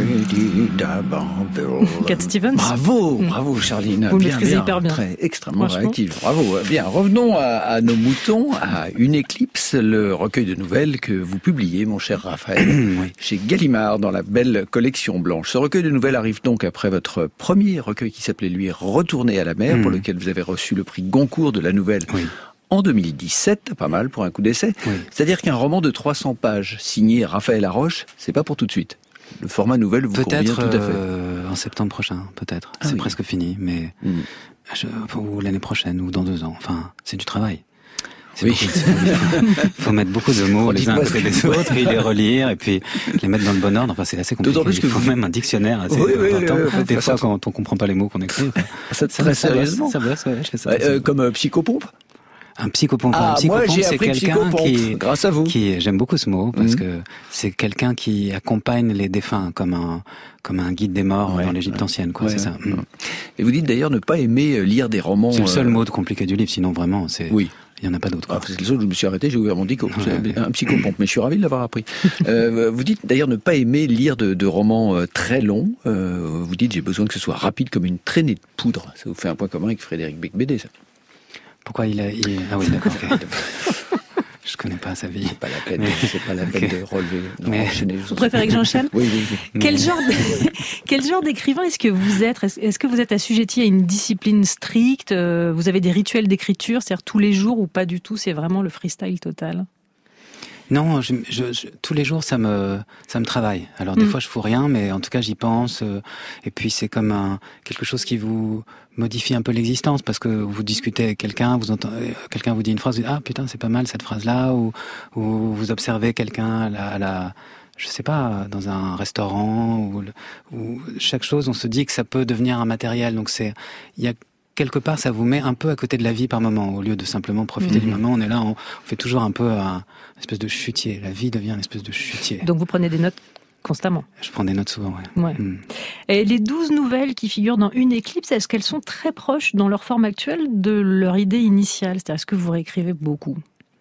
Decaune. Cat Stevens. Bravo, bravo Charline. Vous le bien, maîtrisez bien, hyper bien. Très, extrêmement réactive. Bravo. Bien, revenons à, à nos moutons, à Une éclipse, le recueil de nouvelles que vous publiez, mon cher Raphaël, oui. chez Gallimard, dans la belle collection blanche. Ce recueil de nouvelles arrive donc après votre premier recueil qui s'appelait, lui, Retourner à la mer, mmh. pour lequel vous avez reçu le prix Goncourt de la nouvelle. Oui. En deux mille dix-sept, pas mal pour un coup d'essai. Oui. C'est-à-dire qu'un roman de trois cents pages, signé Raphaël Haroche, c'est pas pour tout de suite. Le format nouvelle vous convient tout à fait. Euh, en septembre prochain, peut-être. Ah, c'est oui. presque fini, mais mmh. je, ou l'année prochaine, ou dans deux ans. Enfin, c'est du travail. C'est oui. Il faut mettre beaucoup de mots les uns après les autres, et les relire, et puis les mettre dans le bon ordre. Enfin, c'est assez compliqué. Il faut vous... même un dictionnaire assez oui, important. Oui, oui, Des fois, quand on comprend pas les mots qu'on écrit. Enfin, ça, ça, très sérieusement. Ça bosse, ouais, je fais ça. Ouais, euh, comme euh, psychopompe. Un psychopompe. Ah, un psychopompe, moi, j'ai c'est quelqu'un qui, grâce à vous. Qui, j'aime beaucoup ce mot parce mmh. que c'est quelqu'un qui accompagne les défunts comme un, comme un guide des morts ouais, dans l'Égypte ouais, ancienne, quoi. Ouais, c'est ça. Ouais. Mmh. Et vous dites d'ailleurs ne pas aimer lire des romans. C'est le seul euh... mot de compliqué du livre, sinon vraiment, c'est. Oui. Il n'y en a pas d'autres. Ah, c'est le seul où je me suis arrêté, j'ai ouvert mon dico. Ouais, ouais. Un psychopompe, mais je suis ravi de l'avoir appris. euh, vous dites d'ailleurs ne pas aimer lire de, de romans euh, très longs. Euh, vous dites j'ai besoin que ce soit rapide comme une traînée de poudre. Ça vous fait un point commun avec Frédéric Beigbeder, ça. Pourquoi il a... Il... Ah oui, d'accord. Okay. Je connais pas sa vie. C'est pas la peine, mais... c'est pas la peine okay. de relever. Non, mais... Vous préférez que j'enchaîne ? Oui, oui, oui. Quel, genre de... Quel genre d'écrivain est-ce que vous êtes ? Est-ce que vous êtes assujetti à une discipline stricte ? Vous avez des rituels d'écriture, c'est-à-dire tous les jours ou pas du tout ? C'est vraiment le freestyle total ? Non, je, je, je, tous les jours ça me ça me travaille. Alors des mmh. fois je fous rien, mais en tout cas j'y pense. Euh, et puis c'est comme un quelque chose qui vous modifie un peu l'existence parce que vous discutez avec quelqu'un, vous entendez quelqu'un vous dit une phrase, vous dites, ah putain c'est pas mal cette phrase là, ou ou vous observez quelqu'un à la, à la je sais pas dans un restaurant ou, ou chaque chose on se dit que ça peut devenir un matériel. Donc c'est il y a quelque part, ça vous met un peu à côté de la vie par moment, au lieu de simplement profiter mmh. du moment. On est là, on, on fait toujours un peu un une espèce de chutier. La vie devient une espèce de chutier. Donc vous prenez des notes constamment ? Je prends des notes souvent, ouais. ouais. Mmh. Et les douze nouvelles qui figurent dans Une éclipse, est-ce qu'elles sont très proches dans leur forme actuelle de leur idée initiale ? C'est-à-dire, est-ce que vous réécrivez beaucoup ?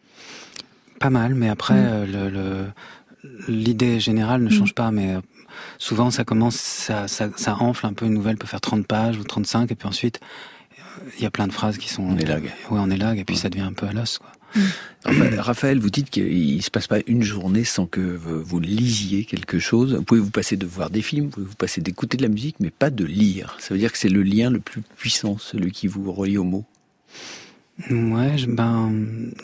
Pas mal, mais après, mmh. euh, le, le, l'idée générale ne mmh. change pas, mais... Souvent, ça commence, ça, ça, ça enfle un peu. Une nouvelle peut faire trente pages ou trente-cinq, et puis ensuite, il y a plein de phrases qui sont... On élague. Ouais, on élague, et puis ouais. ça devient un peu à l'os, quoi. Enfin, Raphaël, vous dites qu'il ne se passe pas une journée sans que vous lisiez quelque chose. Vous pouvez vous passer de voir des films, vous pouvez vous passer d'écouter de la musique, mais pas de lire. Ça veut dire que c'est le lien le plus puissant, celui qui vous relie aux mots. Ouais, je, ben,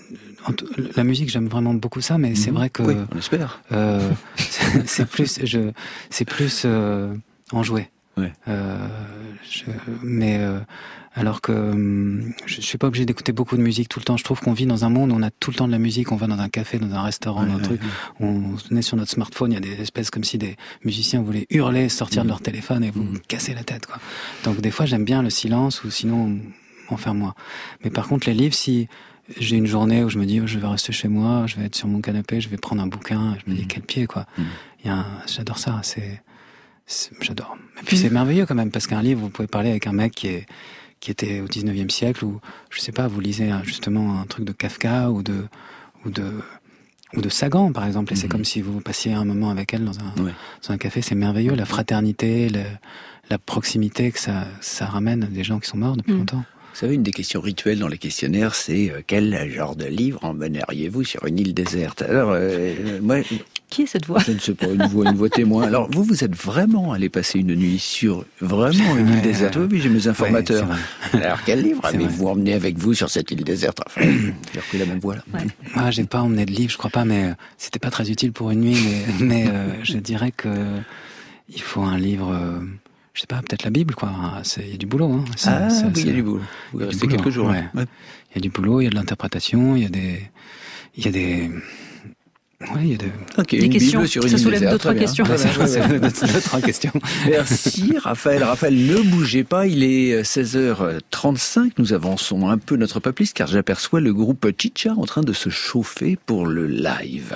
la musique, j'aime vraiment beaucoup ça, mais mmh. c'est vrai que... Oui, on espère. Euh, c'est, c'est plus, je, c'est plus euh, enjoué. Ouais. Euh, je, mais euh, alors que je, je suis pas obligé d'écouter beaucoup de musique tout le temps. Je trouve qu'on vit dans un monde où on a tout le temps de la musique. On va dans un café, dans un restaurant, ouais, dans un truc. Ouais. On, on est sur notre smartphone. Il y a des espèces comme si des musiciens voulaient hurler, sortir mmh. de leur téléphone et vous mmh. casser la tête, quoi. Donc des fois, j'aime bien le silence, ou sinon enferme-moi. Mais par contre, les livres, si j'ai une journée où je me dis oh, je vais rester chez moi, je vais être sur mon canapé, je vais prendre un bouquin, je me dis mmh. quel pied, quoi. Mmh. Il y a un, j'adore ça. C'est c'est, j'adore. Et puis c'est merveilleux quand même, parce qu'un livre, vous pouvez parler avec un mec qui est qui était au dix-neuvième siècle, ou je sais pas, vous lisez justement un truc de Kafka ou de ou de ou de Sagan par exemple, et mm-hmm. c'est comme si vous passiez un moment avec elle dans un ouais. dans un café. C'est merveilleux, la fraternité, le, la proximité que ça ça ramène à des gens qui sont morts depuis mm. longtemps. Vous savez, une des questions rituelles dans les questionnaires, c'est euh, quel genre de livre emmèneriez-vous sur une île déserte? Alors, euh, moi... Qui est cette voix? Je ne sais pas, une voix, une voix témoin. Alors, vous, vous êtes vraiment allé passer une nuit sur vraiment une île ouais, déserte. Oui, oui, j'ai mes informateurs. Ouais, alors, quel livre avez-vous emmené avec vous sur cette île déserte? Enfin, j'ai repris la même voix, là. Ouais. Moi, j'ai pas emmené de livre, je crois pas, mais c'était pas très utile pour une nuit, mais, mais euh, je dirais que il faut un livre... Euh, je sais pas, peut-être la Bible, quoi. Il y a du boulot, hein. C'est, ah, c'est, oui, c'est, il y a du boulot. Vous restez quelques jours. Ouais. Ouais. Il y a du boulot, il y a de l'interprétation, il y a des... Il y a des... Ouais, il y a de... Okay, des une questions. Bible sur une ça soulève désert, deux, trois questions. Ouais, ouais, ouais, ouais. deux, trois questions. Merci, Raphaël. Raphaël, ne bougez pas. Il est seize heures trente-cinq. Nous avançons un peu notre peupliste, car j'aperçois le groupe Chicha en train de se chauffer pour le live.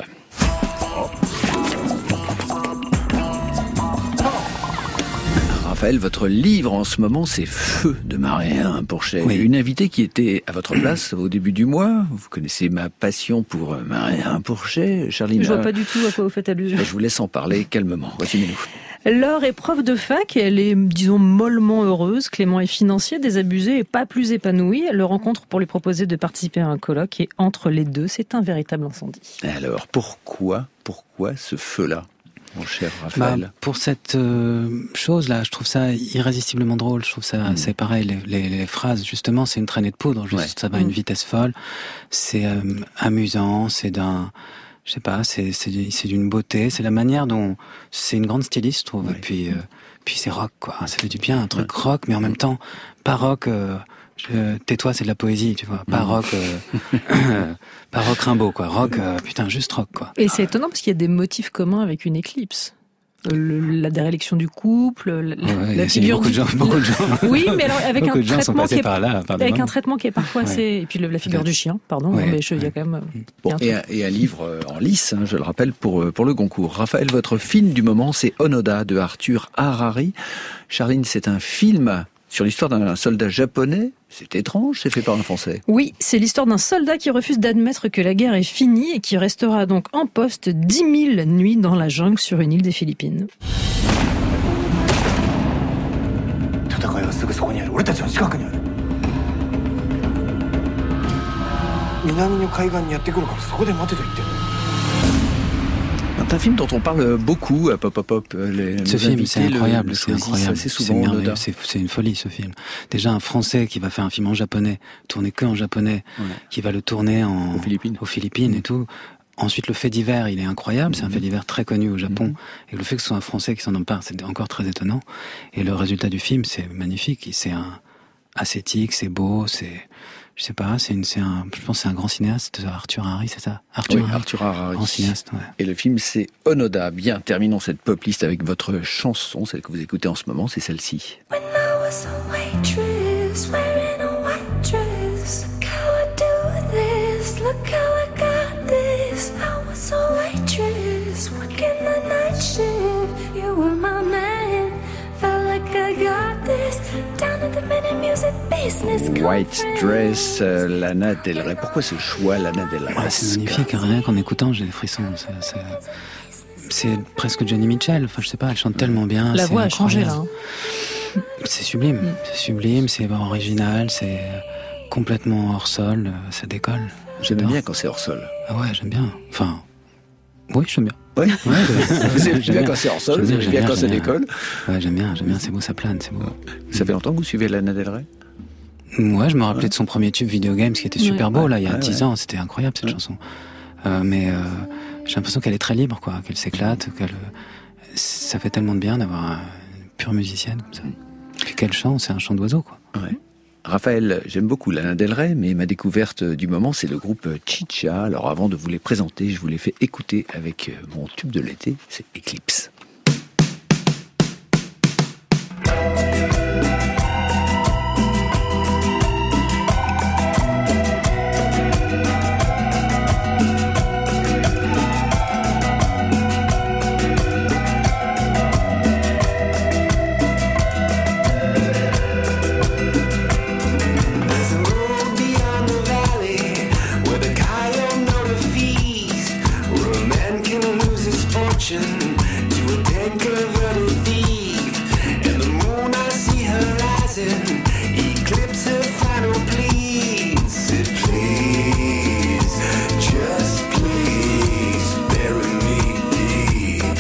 Raphaël, votre livre en ce moment, c'est Feu de Maréen Pourchet. Oui. Une invitée qui était à votre place au début du mois. Vous connaissez ma passion pour Maréen Pourchet, Charline. Je vois pas du tout à quoi vous faites allusion. Je vous laisse en parler calmement. Voici-nous. Laure est prof de fac, elle est, disons, mollement heureuse. Clément est financier, désabusé et pas plus épanoui. Elle le rencontre pour lui proposer de participer à un colloque et entre les deux, c'est un véritable incendie. Alors, pourquoi, pourquoi ce feu-là, mon cher Raphaël? Bah, pour cette euh, chose-là, je trouve ça irrésistiblement drôle. Je trouve ça, mmh. c'est pareil, les, les, les phrases, justement, c'est une traînée de poudre. Juste, ouais. Ça va à une vitesse folle. C'est euh, amusant, c'est d'un... Je sais pas, c'est, c'est, c'est d'une beauté, c'est la manière dont... C'est une grande styliste, je trouve. Ouais. Et puis, euh, puis c'est rock, quoi. Ça fait du bien, un truc ouais. rock, mais en même temps, pas rock... Euh, je, tais-toi, c'est de la poésie, tu vois. Pas rock... Euh, pas rock Rimbaud, quoi. Rock, euh, putain, juste rock, quoi. Et c'est étonnant, parce qu'il y a des motifs communs avec une éclipse. Le, la déréliction du couple, la, ouais, la figure beaucoup du... de gens, beaucoup de gens. Oui, mais alors avec un traitement qui est par là, avec un traitement qui est parfois assez ouais. et puis le, la figure du chien, pardon, ouais. mais il y a quand même bon, et, un, et un livre en lice, hein, je le rappelle pour pour le Goncourt. Raphaël, votre film du moment, c'est Onoda de Arthur Harari. Charline, c'est un film sur l'histoire d'un soldat japonais. C'est étrange, c'est fait par un Français. Oui, c'est l'histoire d'un soldat qui refuse d'admettre que la guerre est finie et qui restera donc en poste dix mille nuits dans la jungle sur une île des Philippines. C'est un film dont on parle beaucoup à Pop Pop Pop. Les, ce film, c'est incroyable, le, c'est incroyable. C'est, c'est merveilleux, c'est, c'est une folie ce film. Déjà un Français qui va faire un film en japonais, tourner que en japonais, ouais. qui va le tourner en, aux Philippines, aux Philippines mmh. et tout. Ensuite, le fait divers, il est incroyable. C'est un fait divers très connu au Japon. Mmh. Et le fait que ce soit un Français qui s'en empare, c'est encore très étonnant. Et le résultat du film, c'est magnifique. C'est un ascétique, c'est beau, c'est... Je sais pas, c'est, une, c'est un, je pense que c'est un grand cinéaste, Arthur Harari, c'est ça? Arthur, oui, Arthur Harari. Grand cinéaste, ouais. Et le film, c'est Onoda. Bien, terminons cette pop list avec votre chanson, celle que vous écoutez en ce moment, c'est celle-ci. When I was a waitress, wearing a white dress, look how I do this, look how I got this. I was a waitress, working the night shift, you were my man, felt like I got this, down at the minute music business. White Dress, euh, Lana Del Rey. Pourquoi ce choix, Lana Del Rey? Ouais, c'est magnifique, rien qu'en écoutant, j'ai des frissons. C'est, c'est, c'est presque Johnny Mitchell, enfin je sais pas, elle chante tellement bien. La voix a changé là. Hein. C'est sublime, mm. c'est sublime, c'est original, c'est complètement hors sol, ça décolle. J'aime bien quand c'est hors sol. Ah ouais, j'aime bien. Enfin, oui, j'aime bien. Oui, ouais, j'aime bien, bien quand c'est hors sol, j'aime, j'aime bien, bien quand ça décolle. Ouais, j'aime bien, j'aime bien, c'est beau, ça plane, c'est beau. Ça fait longtemps que vous suivez Lana Del Rey? Ouais, je me rappelais ouais. de son premier tube Video Games qui était super ouais. beau, là, il y a dix ouais, ouais. ans, c'était incroyable cette ouais. chanson. Euh, mais euh, j'ai l'impression qu'elle est très libre, quoi, qu'elle s'éclate, qu'elle... Ça fait tellement de bien d'avoir une pure musicienne comme ça. Puis quel chant, c'est un chant d'oiseau, quoi. Ouais. Raphaël, j'aime beaucoup Lana Del Rey, mais ma découverte du moment, c'est le groupe Chicha. Alors avant de vous les présenter, je vous les fais écouter avec mon tube de l'été, c'est Eclipse. to a dead converted thief. And the moon, I see her rising, eclipse her final plea. Said, please, just please, bury me deep.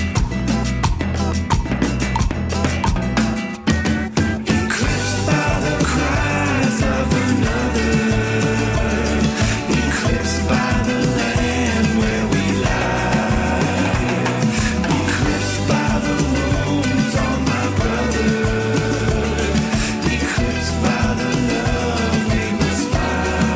Eclipsed by the cries of another, eclipsed by the land where we lie, eclipsed by the wounds on my brother, eclipsed by the love we must find.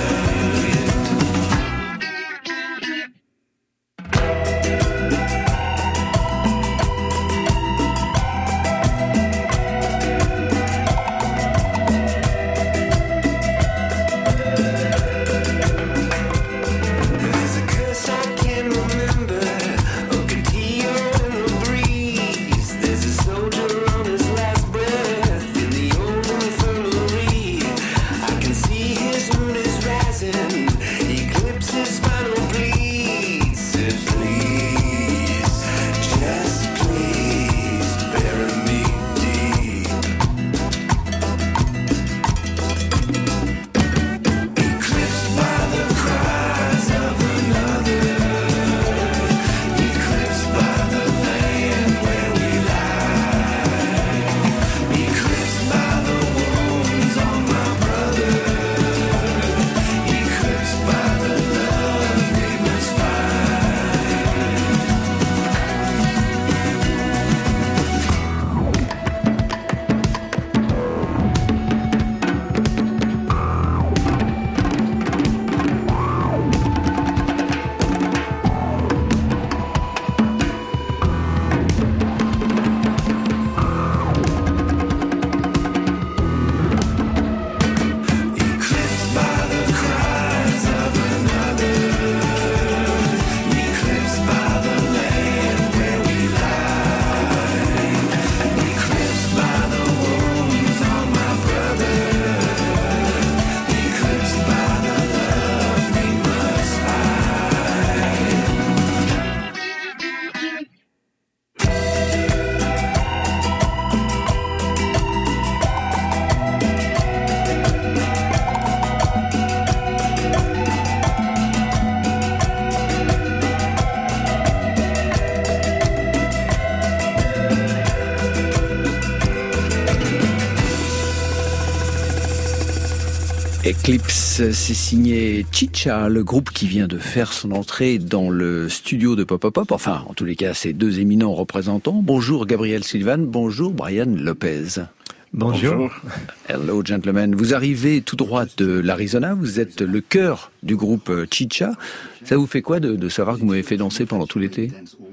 There's a curse I can't remember, a contillo in the breeze. There's a soldier on his last breath in the old infirmary. I can see his moon is rising, eclipse his final plea. Said, please, just please, bury me deep. Eclipsed by the cries of another, eclipsed by the land where we lie, eclipsed by the wounds on my brother, eclipsed by the love we must find. Eclipsed by the cries of another, eclipsed by the land where we lie, eclipsed by the wounds on my brother, eclipsed by the love we must Eclipse, c'est signé Chicha, le groupe qui vient de faire son entrée dans le studio de Pop Pop Pop. Enfin, en tous les cas, ces deux éminents représentants. Bonjour Gabriel Sullivan, bonjour Brian Lopez. Bonjour. Hello gentlemen. Vous arrivez tout droit de l'Arizona, vous êtes le cœur du groupe Chicha. Ça vous fait quoi de, de savoir que vous m'avez fait danser pendant tout l'été?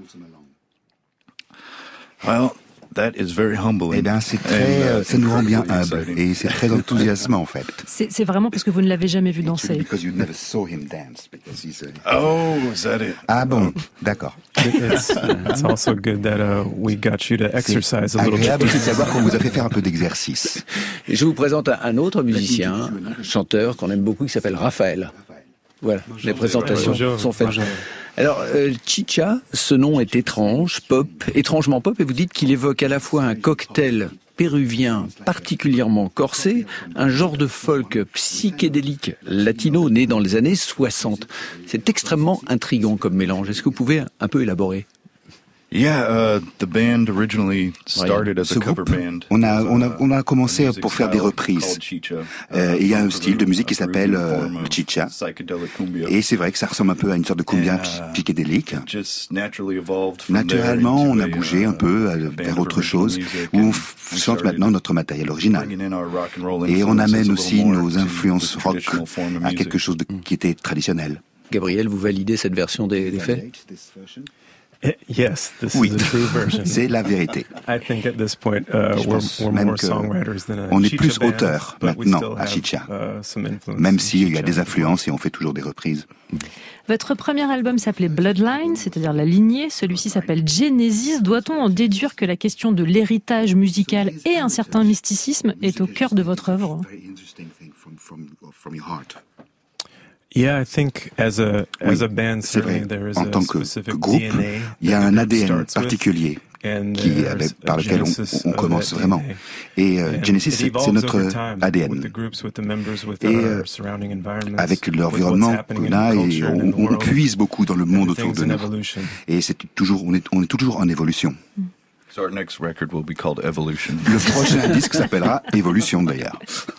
Well, that is very humbling. Eh bien, c'est très, euh, ça nous rend bien humble et c'est très enthousiasmant en fait. C'est, c'est vraiment parce que vous ne l'avez jamais vu danser. Because you never saw him dance, because he's a- Oh, is that it? Ah bon, d'accord. It's, it's also good that uh, we got you to exercise C'est a little agréable bit. aussi de savoir qu'on vous a fait faire un peu d'exercice. Et je vous présente un, un autre musicien, un chanteur qu'on aime beaucoup, qui s'appelle Raphaël. Voilà, les présentations Bonjour. sont faites. Bonjour. Alors, euh, Chicha, ce nom est étrange, pop, étrangement pop, et vous dites qu'il évoque à la fois un cocktail péruvien particulièrement corsé, un genre de folk psychédélique latino né dans les années soixante. C'est extrêmement intriguant comme mélange. Est-ce que vous pouvez un peu élaborer? Yeah, uh, the band originally started as Ce a cover groupe, band. on a, on a, on a commencé pour faire des reprises. Euh, il y a un style de musique qui s'appelle euh, le chicha. Et c'est vrai que ça ressemble un peu à une sorte de cumbia psychédélique. Naturellement, on a bougé un peu vers autre chose, où on f- chante maintenant notre matériel original. Et on amène aussi nos influences rock à quelque chose de, qui était traditionnel. Gabriel, vous validez cette version des, des faits? Yes, this Oui, is the true version. c'est la vérité. I think at this point, uh, Je we're, pense we're même more que songwriters than a on est Chicha plus band, auteurs but we maintenant still à have, Chicha, uh, some influence même in s'il y a Chicha. des influences et on fait toujours des reprises. Votre premier album s'appelait Bloodline, c'est-à-dire la lignée. Celui-ci s'appelle Genesis. Doit-on en déduire que la question de l'héritage musical et un certain mysticisme est au cœur de votre œuvre ? Yeah, I think as a Oui, as a band, c'est vrai. certainly there is En a tant que, specific que groupe, D N A il y a that un the A D N group starts with, particulier and qui, there's avec, a par lequel on, genesis on of commence that vraiment. D N A. Et euh, And Genesis, it c'est, c'est evolves notre over time A D with the N. groups, with the members, with Et our euh, surrounding environments, avec with l'environnement what's happening qu'on in a, the et culture and in on, the on world, puise beaucoup dans le monde autour de everything's nous. an evolution. Et c'est toujours, on est, on est toujours en évolution. So our next record will be called Evolution. Le prochain disque s'appellera Évolution d'ailleurs.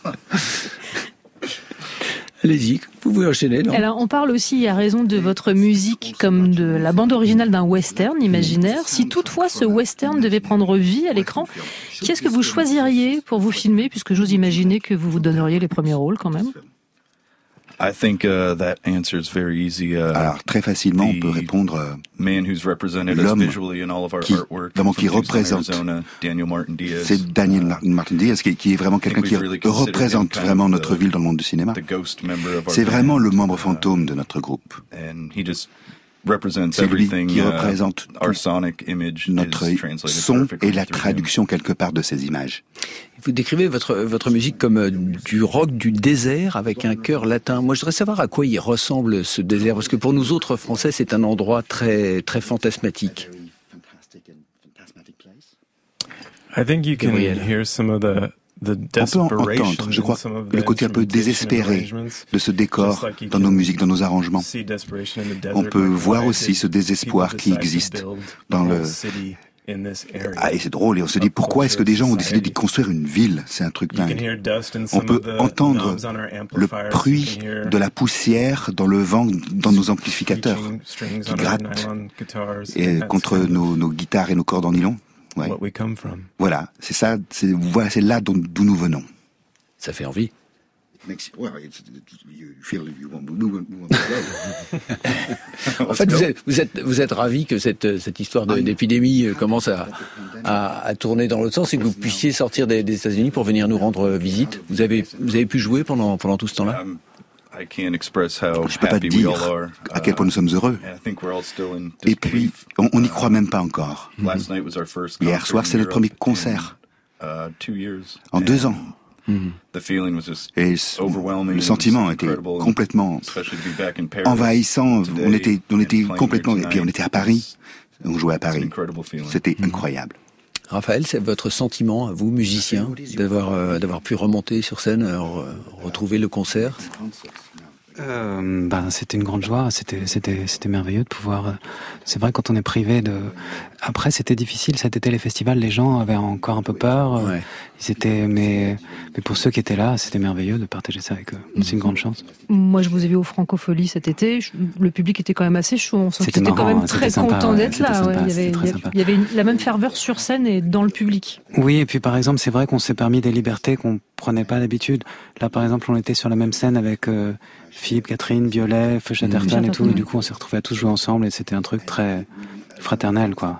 Allez-y, vous pouvez enchaîner, non? Alors, on parle aussi à raison de votre musique comme de la bande originale d'un western imaginaire. Si toutefois ce western devait prendre vie à l'écran, qui est-ce que vous choisiriez pour vous filmer, puisque j'ose imaginer que vous vous donneriez les premiers rôles quand même? I think uh, that answer is very easy. Uh, Alors très facilement, on peut répondre euh, man who's represented us l'homme visually in all of our qui, artwork vraiment from qui Tucson, représente, Arizona, Daniel Martin Diaz. c'est Daniel Martin, Martin Diaz, qui, qui est vraiment quelqu'un qui really représente vraiment notre ville dans le monde du cinéma. C'est vraiment le membre fantôme de notre groupe. And he just represents C'est lui everything. qui uh, représente our sonic image notre is translated son perfectly et la through him. traduction quelque part de ces images. Vous décrivez votre, votre musique comme euh, du rock du désert avec un cœur latin. Moi, je voudrais savoir à quoi il ressemble ce désert, parce que pour nous autres Français, c'est un endroit très, très fantasmatique. I think you can Gabriel. hear some of the the On peut en- desperation entendre, je in crois, some of le the côté un peu instrumentation désespéré arrangements. de ce décor Just like you dans nos can musiques, dans nos arrangements. see desperation in the desert, On peut like voir why aussi did ce désespoir people qui decide to existe build dans a le... whole city in this area? Ah, et c'est drôle, et on se dit pourquoi est-ce que des gens ont décidé d'y construire une ville? C'est un truc You can dingue. hear dust in On some peut of the entendre knobs on our le amplifiers. bruit You can hear de la poussière dans le vent, dans nos amplificateurs, screeching strings qui on our grattent nylon guitars, et and that's contre kind of nos, nos guitares et nos cordes en nylon. Ouais. what we come from. Voilà, c'est ça, c'est, voilà, c'est là d'où, d'où nous venons. Ça fait envie. En fait, vous êtes, vous êtes, vous êtes ravi que cette, cette histoire de, d'épidémie commence à, à, à tourner dans l'autre sens et que vous puissiez sortir des, des États-Unis pour venir nous rendre visite. Vous avez, vous avez pu jouer pendant, pendant tout ce temps-là? Um, I can't express how Je peux pas happy te we dire all are. à quel point nous sommes heureux. Uh, I think we're all still in Et puis, disbelief. on n'y croit même pas encore. Last night was our first Hier concert soir, in c'est notre premier Europe concert in, uh, two years. en deux ans. The feeling was just Et overwhelming. le sentiment It was était incredible, complètement especially to be back in Paris envahissant. today On était, on and était playing complètement, here et puis on était à Paris. On jouait à It's an Paris. incredible feeling. C'était incroyable. Raphaël, c'est votre sentiment, vous, musicien, d'avoir, euh, d'avoir pu remonter sur scène, euh, re- retrouver le concert? Euh, ben, c'était une grande joie, c'était c'était c'était merveilleux de pouvoir. euh, C'est vrai quand on est privé de. Après c'était difficile cet été les festivals, les gens avaient encore un peu peur. euh, Ouais. Ils étaient mais mais pour ceux qui étaient là, c'était merveilleux de partager ça avec eux. C'est une grande chance. Moi, je vous ai vu au Francofolie cet été. Je- Le public était quand même assez chaud. On sent C'était qu'ils étaient quand marrant, même c'était très sympa, contents ouais, d'être c'était là. sympa, ouais. Il y avait, c'était très il y a- sympa. il y avait une- la même ferveur sur scène et dans le public. Oui, et puis par exemple, c'est vrai qu'on s'est permis des libertés qu'on prenait pas d'habitude. Là, par exemple, on était sur la même scène avec euh, Philippe, Catherine, Violet, Feu Chatterton et tout, et du coup, on s'est retrouvés à tous jouer ensemble, et c'était un truc très fraternel, quoi.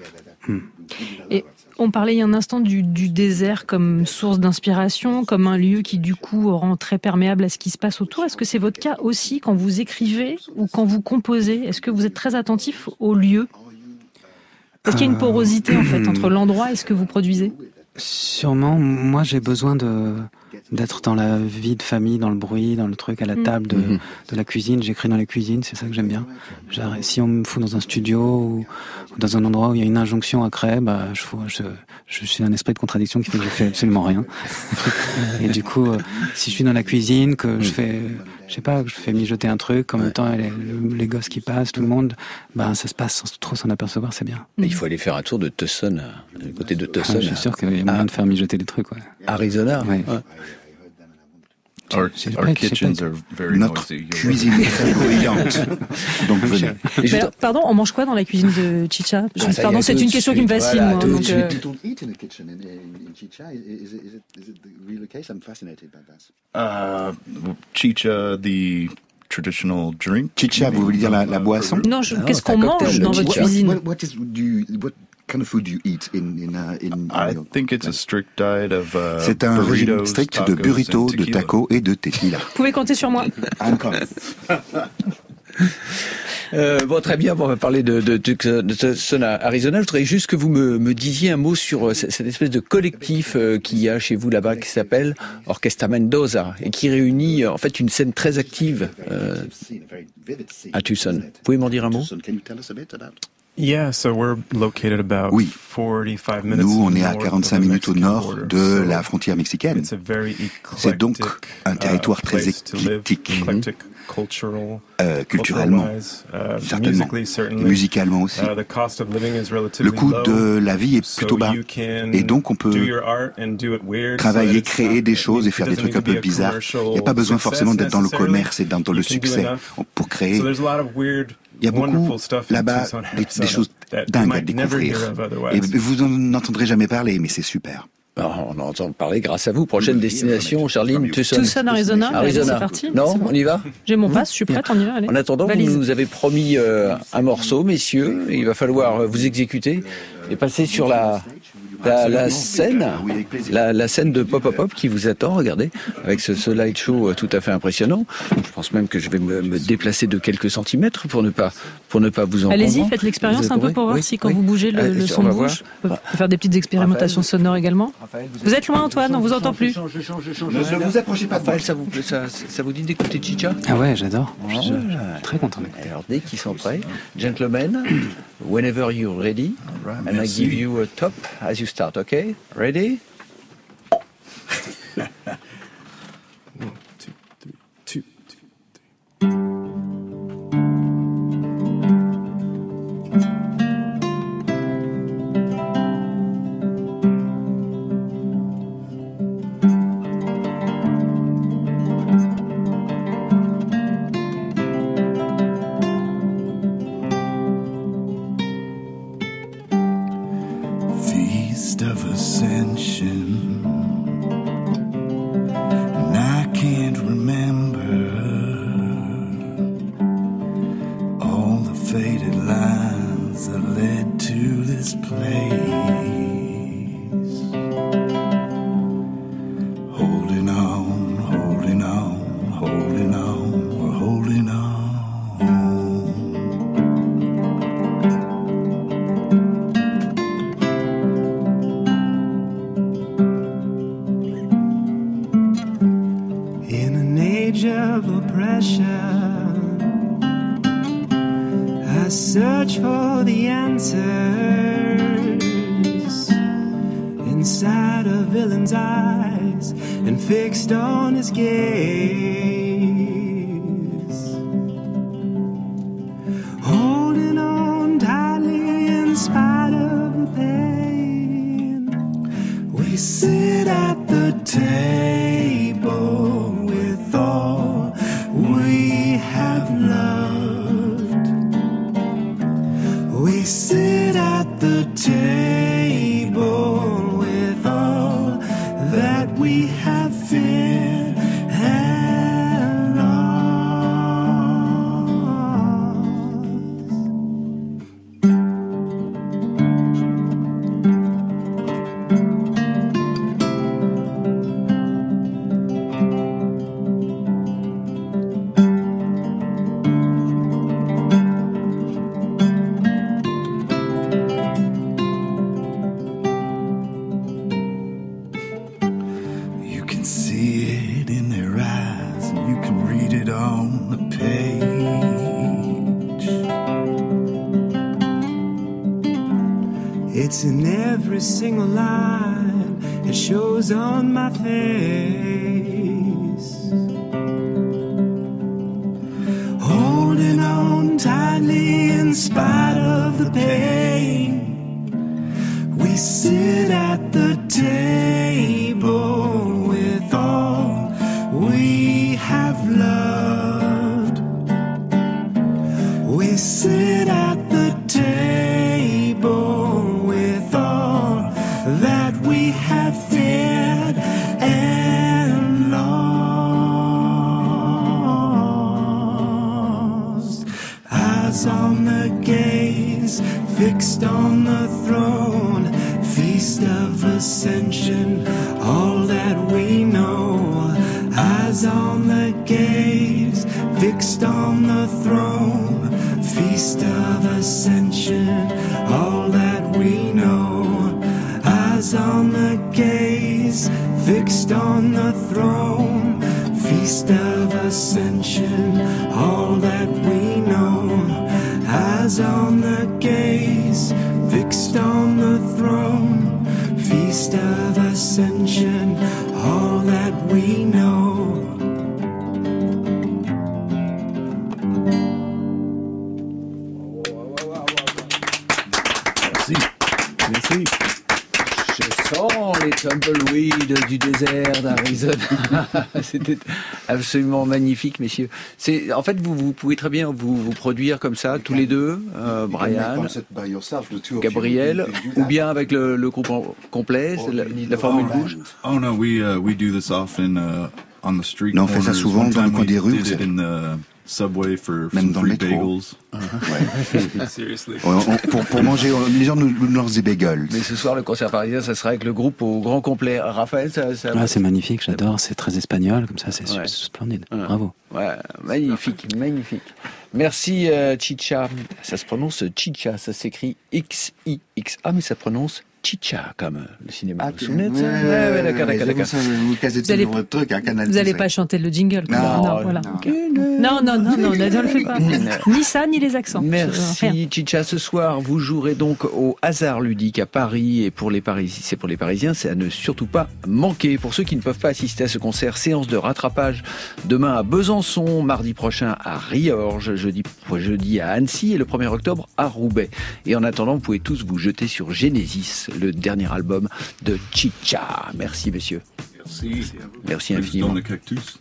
Et on parlait il y a un instant du, du désert comme source d'inspiration, comme un lieu qui du coup rend très perméable à ce qui se passe autour. Est-ce que c'est votre cas aussi quand vous écrivez ou quand vous composez? Est-ce que vous êtes très attentif au lieu? Est-ce qu'il y a une porosité en fait entre l'endroit et ce que vous produisez? Sûrement, moi j'ai besoin de d'être dans la vie de famille, dans le bruit, dans le truc à la table de, Mhm. de la cuisine. J'écris dans les cuisines, c'est ça que j'aime bien. Genre, si on me fout dans un studio ou, ou dans un endroit où il y a une injonction à créer, bah je, faut- je, je suis un esprit de contradiction qui fait que je fais absolument rien. Et du coup, euh, si je suis dans la cuisine, que je fais, je sais pas, que je fais mijoter un truc, en même temps les, les gosses qui passent, tout le monde, bah ça se passe sans trop s'en apercevoir, c'est bien. Mais il faut aller faire un tour de Tucson, euh, du côté de Tucson, Ah, je suis sûr qu'il y a moyen de faire mijoter des trucs, ouais. Arizona. Ouais. Ouais. Our, J'ai our pas- j'ai kitchens pas- are very Notre noisy. You'll cuisine est très bruyante. Donc venez. Et Mais juste- alors, pardon, on mange quoi dans la cuisine de Chicha? Je- Ah, ça y Pardon, est, c'est tout une de question qui suite, me fascine. voilà, moi, tout de donc, suite. euh, You don't eat in a kitchen in, in, in Chicha. Is, is, it, is it the real case? I'm fascinated by that. Uh, chicha, the traditional drink. Chicha, vous voulez dire la, la boisson? Non, je- Ah, qu'est-ce c'est un qu'on cocktail, mange le dans votre chicha. cuisine? What, what, is, do you, what kind of food do you eat in, in, uh, in, I in think it's a strict diet of uh, C'est un régime burritos, strict de tacos, burritos, and de tequila. tacos et de tequila. Vous pouvez compter sur moi. I'm coming. Euh, bon, très bien, bon, on va parler de, de, de, de Tucson, Arizona. Je voudrais juste que vous me, me disiez un mot sur cette espèce de collectif euh, qu'il y a chez vous là-bas qui s'appelle Orquesta Mendoza et qui réunit en fait une scène très active euh, à Tucson. Vous pouvez m'en dire un mot? Yeah, so we're located about oui, forty-five minutes nous on est à quarante-cinq minutes au nord de la frontière mexicaine. C'est donc un territoire très éclectique, euh, culturellement, certainement, musicalement aussi. Le coût de la vie est plutôt bas, et donc on peut travailler, créer des choses et faire des trucs un peu bizarres. Il n'y a pas besoin forcément d'être dans le commerce et dans, dans le succès pour créer. Il y a beaucoup là-bas des, des choses dingues à découvrir. Et vous n'en entendrez jamais parler, mais c'est super. On en entend parler grâce à vous. Prochaine destination, Charline, Tucson. Tucson, Arizona. Arizona. C'est parti. Non, bon. On y va? J'ai mon pass, je suis prête, on y va. Allez. En attendant, Valise. Vous nous avez promis euh, un morceau, messieurs. Il va falloir vous exécuter et passer sur la... La, la scène, la, la scène de Pop Pop Pop qui vous attend, regardez, avec ce, ce light show tout à fait impressionnant. Je pense même que je vais me, me déplacer de quelques centimètres pour ne pas, pour ne pas vous encombrer. Allez-y, faites l'expérience un peu pour voir oui, si quand oui. vous bougez, le, le son bouge. On peut faire des petites expérimentations Raphaël, sonores également. Raphaël, vous, vous êtes loin, Antoine, on vous entend plus. Je change, je change, je change. Ne vous approchez pas de Raphaël, ça vous, ça, ça vous dit d'écouter Chicha? Ah ouais, j'adore. Je suis ah, très content d'écouter. Alors, dès qu'ils sont prêts, gentlemen, whenever you're ready, right, and merci. I give you a top as you start, okay? Ready? One, two, three, two, two, three. Feast of Ascension, and I can't remember all the faded lines that led to this place. Holding on, holding on, holding on, we're holding on. Of oppression, I search for the answers inside a villain's eyes and fixed on his gaze, holding on tightly in spite of the pain. We sit at the table with all we have loved. We sit at the table with all that we have feared and it's in every single line, it shows on my face. Holding on tightly in spite of the pain. We sit at the table with all we have loved. We sit at the table with all that we have feared and lost. Eyes on the gaze, fixed on the throne, feast of ascension, all that we know. Eyes on the gaze, fixed on the throne, feast of ascension, all that we know. Eyes on the gaze, fixed on the throne. Feast of ascension, all that we know. Eyes on the gaze, fixed on the throne. Feast of ascension, all that we know. Merci. Merci. Je sens les tumbleweeds du désert d'Arizona. C'était absolument magnifique, messieurs. C'est, en fait, vous, vous pouvez très bien vous, vous produire comme ça, tous les deux, euh, Brian, Gabriel, ou bien avec le, le groupe complet, la, la formule bouge. Oh no, we uh, we do this often uh, on the street. Non, on fait ça souvent dans le coin des rues. Subway for même dans le métro. Bagels. Ouais. Seriously. On, on, pour, pour manger, les gens nous, nous lancent des bagels. Mais ce soir, le concert parisien, ça sera avec le groupe au grand complet. Raphaël, ça, ça... Ah, c'est magnifique, j'adore. C'est très espagnol, comme ça, c'est ouais. splendide. Ouais. Bravo. Ouais, magnifique, magnifique. Merci, euh, Chicha. Ça se prononce Chicha, ça s'écrit X I X A, mais ça prononce Chicha, comme le cinéma. Ah, vous vous souvenez de ça? Ouais, ouais, d'accord, d'accord, d'accord. Vous n'allez pas chanter le jingle. Non, non, non, voilà. non. Okay. non, non, non, non, ne le fais pas. Ni ça, ni les accents. Merci, Chicha. Ce soir, vous jouerez donc au Hasard Ludique à Paris. Et pour les Parisiens, c'est pour les Parisiens, c'est à ne surtout pas manquer. Pour ceux qui ne peuvent pas assister à ce concert, séance de rattrapage demain à Besançon, mardi prochain à Riorges, jeudi, jeudi à Annecy et le premier octobre à Roubaix. Et en attendant, vous pouvez tous vous jeter sur Genesis, le dernier album de Chicha. Merci, messieurs. Merci. Merci infiniment. Dans le cactus.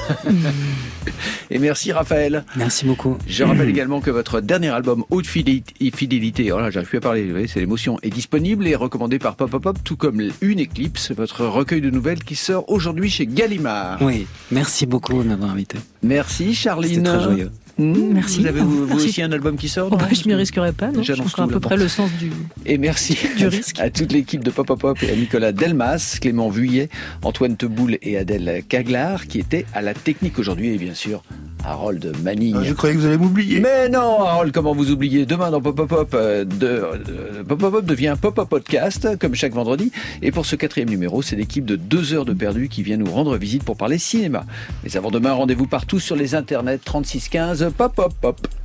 Et merci, Raphaël. Merci beaucoup. Je rappelle également que votre dernier album, Haute Fidélité, oh là, j'arrive plus à parler, vous voyez, c'est l'émotion, est disponible et recommandé par Pop Pop Pop, tout comme Une Éclipse, votre recueil de nouvelles qui sort aujourd'hui chez Gallimard. Oui, merci beaucoup de m'avoir invité. Merci, Charline. C'était très joyeux. Mmh, merci. Vous avez vous, vous merci. aussi un album qui sort? Oh bah, je m'y risquerai pas, non. J'annonce à peu près le sens du. Et merci du risque. À toute l'équipe de Pop Pop Pop et à Nicolas Delmas, Clément Vuillet, Antoine Teboul et Adèle Caglar qui étaient à la technique aujourd'hui et bien sûr Harold Manning. Ah, je croyais que vous allez m'oublier. Mais non, Harold, comment vous oubliez? Demain dans Pop Pop Pop, de, de, Pop Pop Pop devient Pop Pop Podcast comme chaque vendredi. Et pour ce quatrième numéro, c'est l'équipe de deux heures de perdu qui vient nous rendre visite pour parler cinéma. Mais avant demain, rendez-vous partout sur les internets trente-six quinze Pop Pop Pop.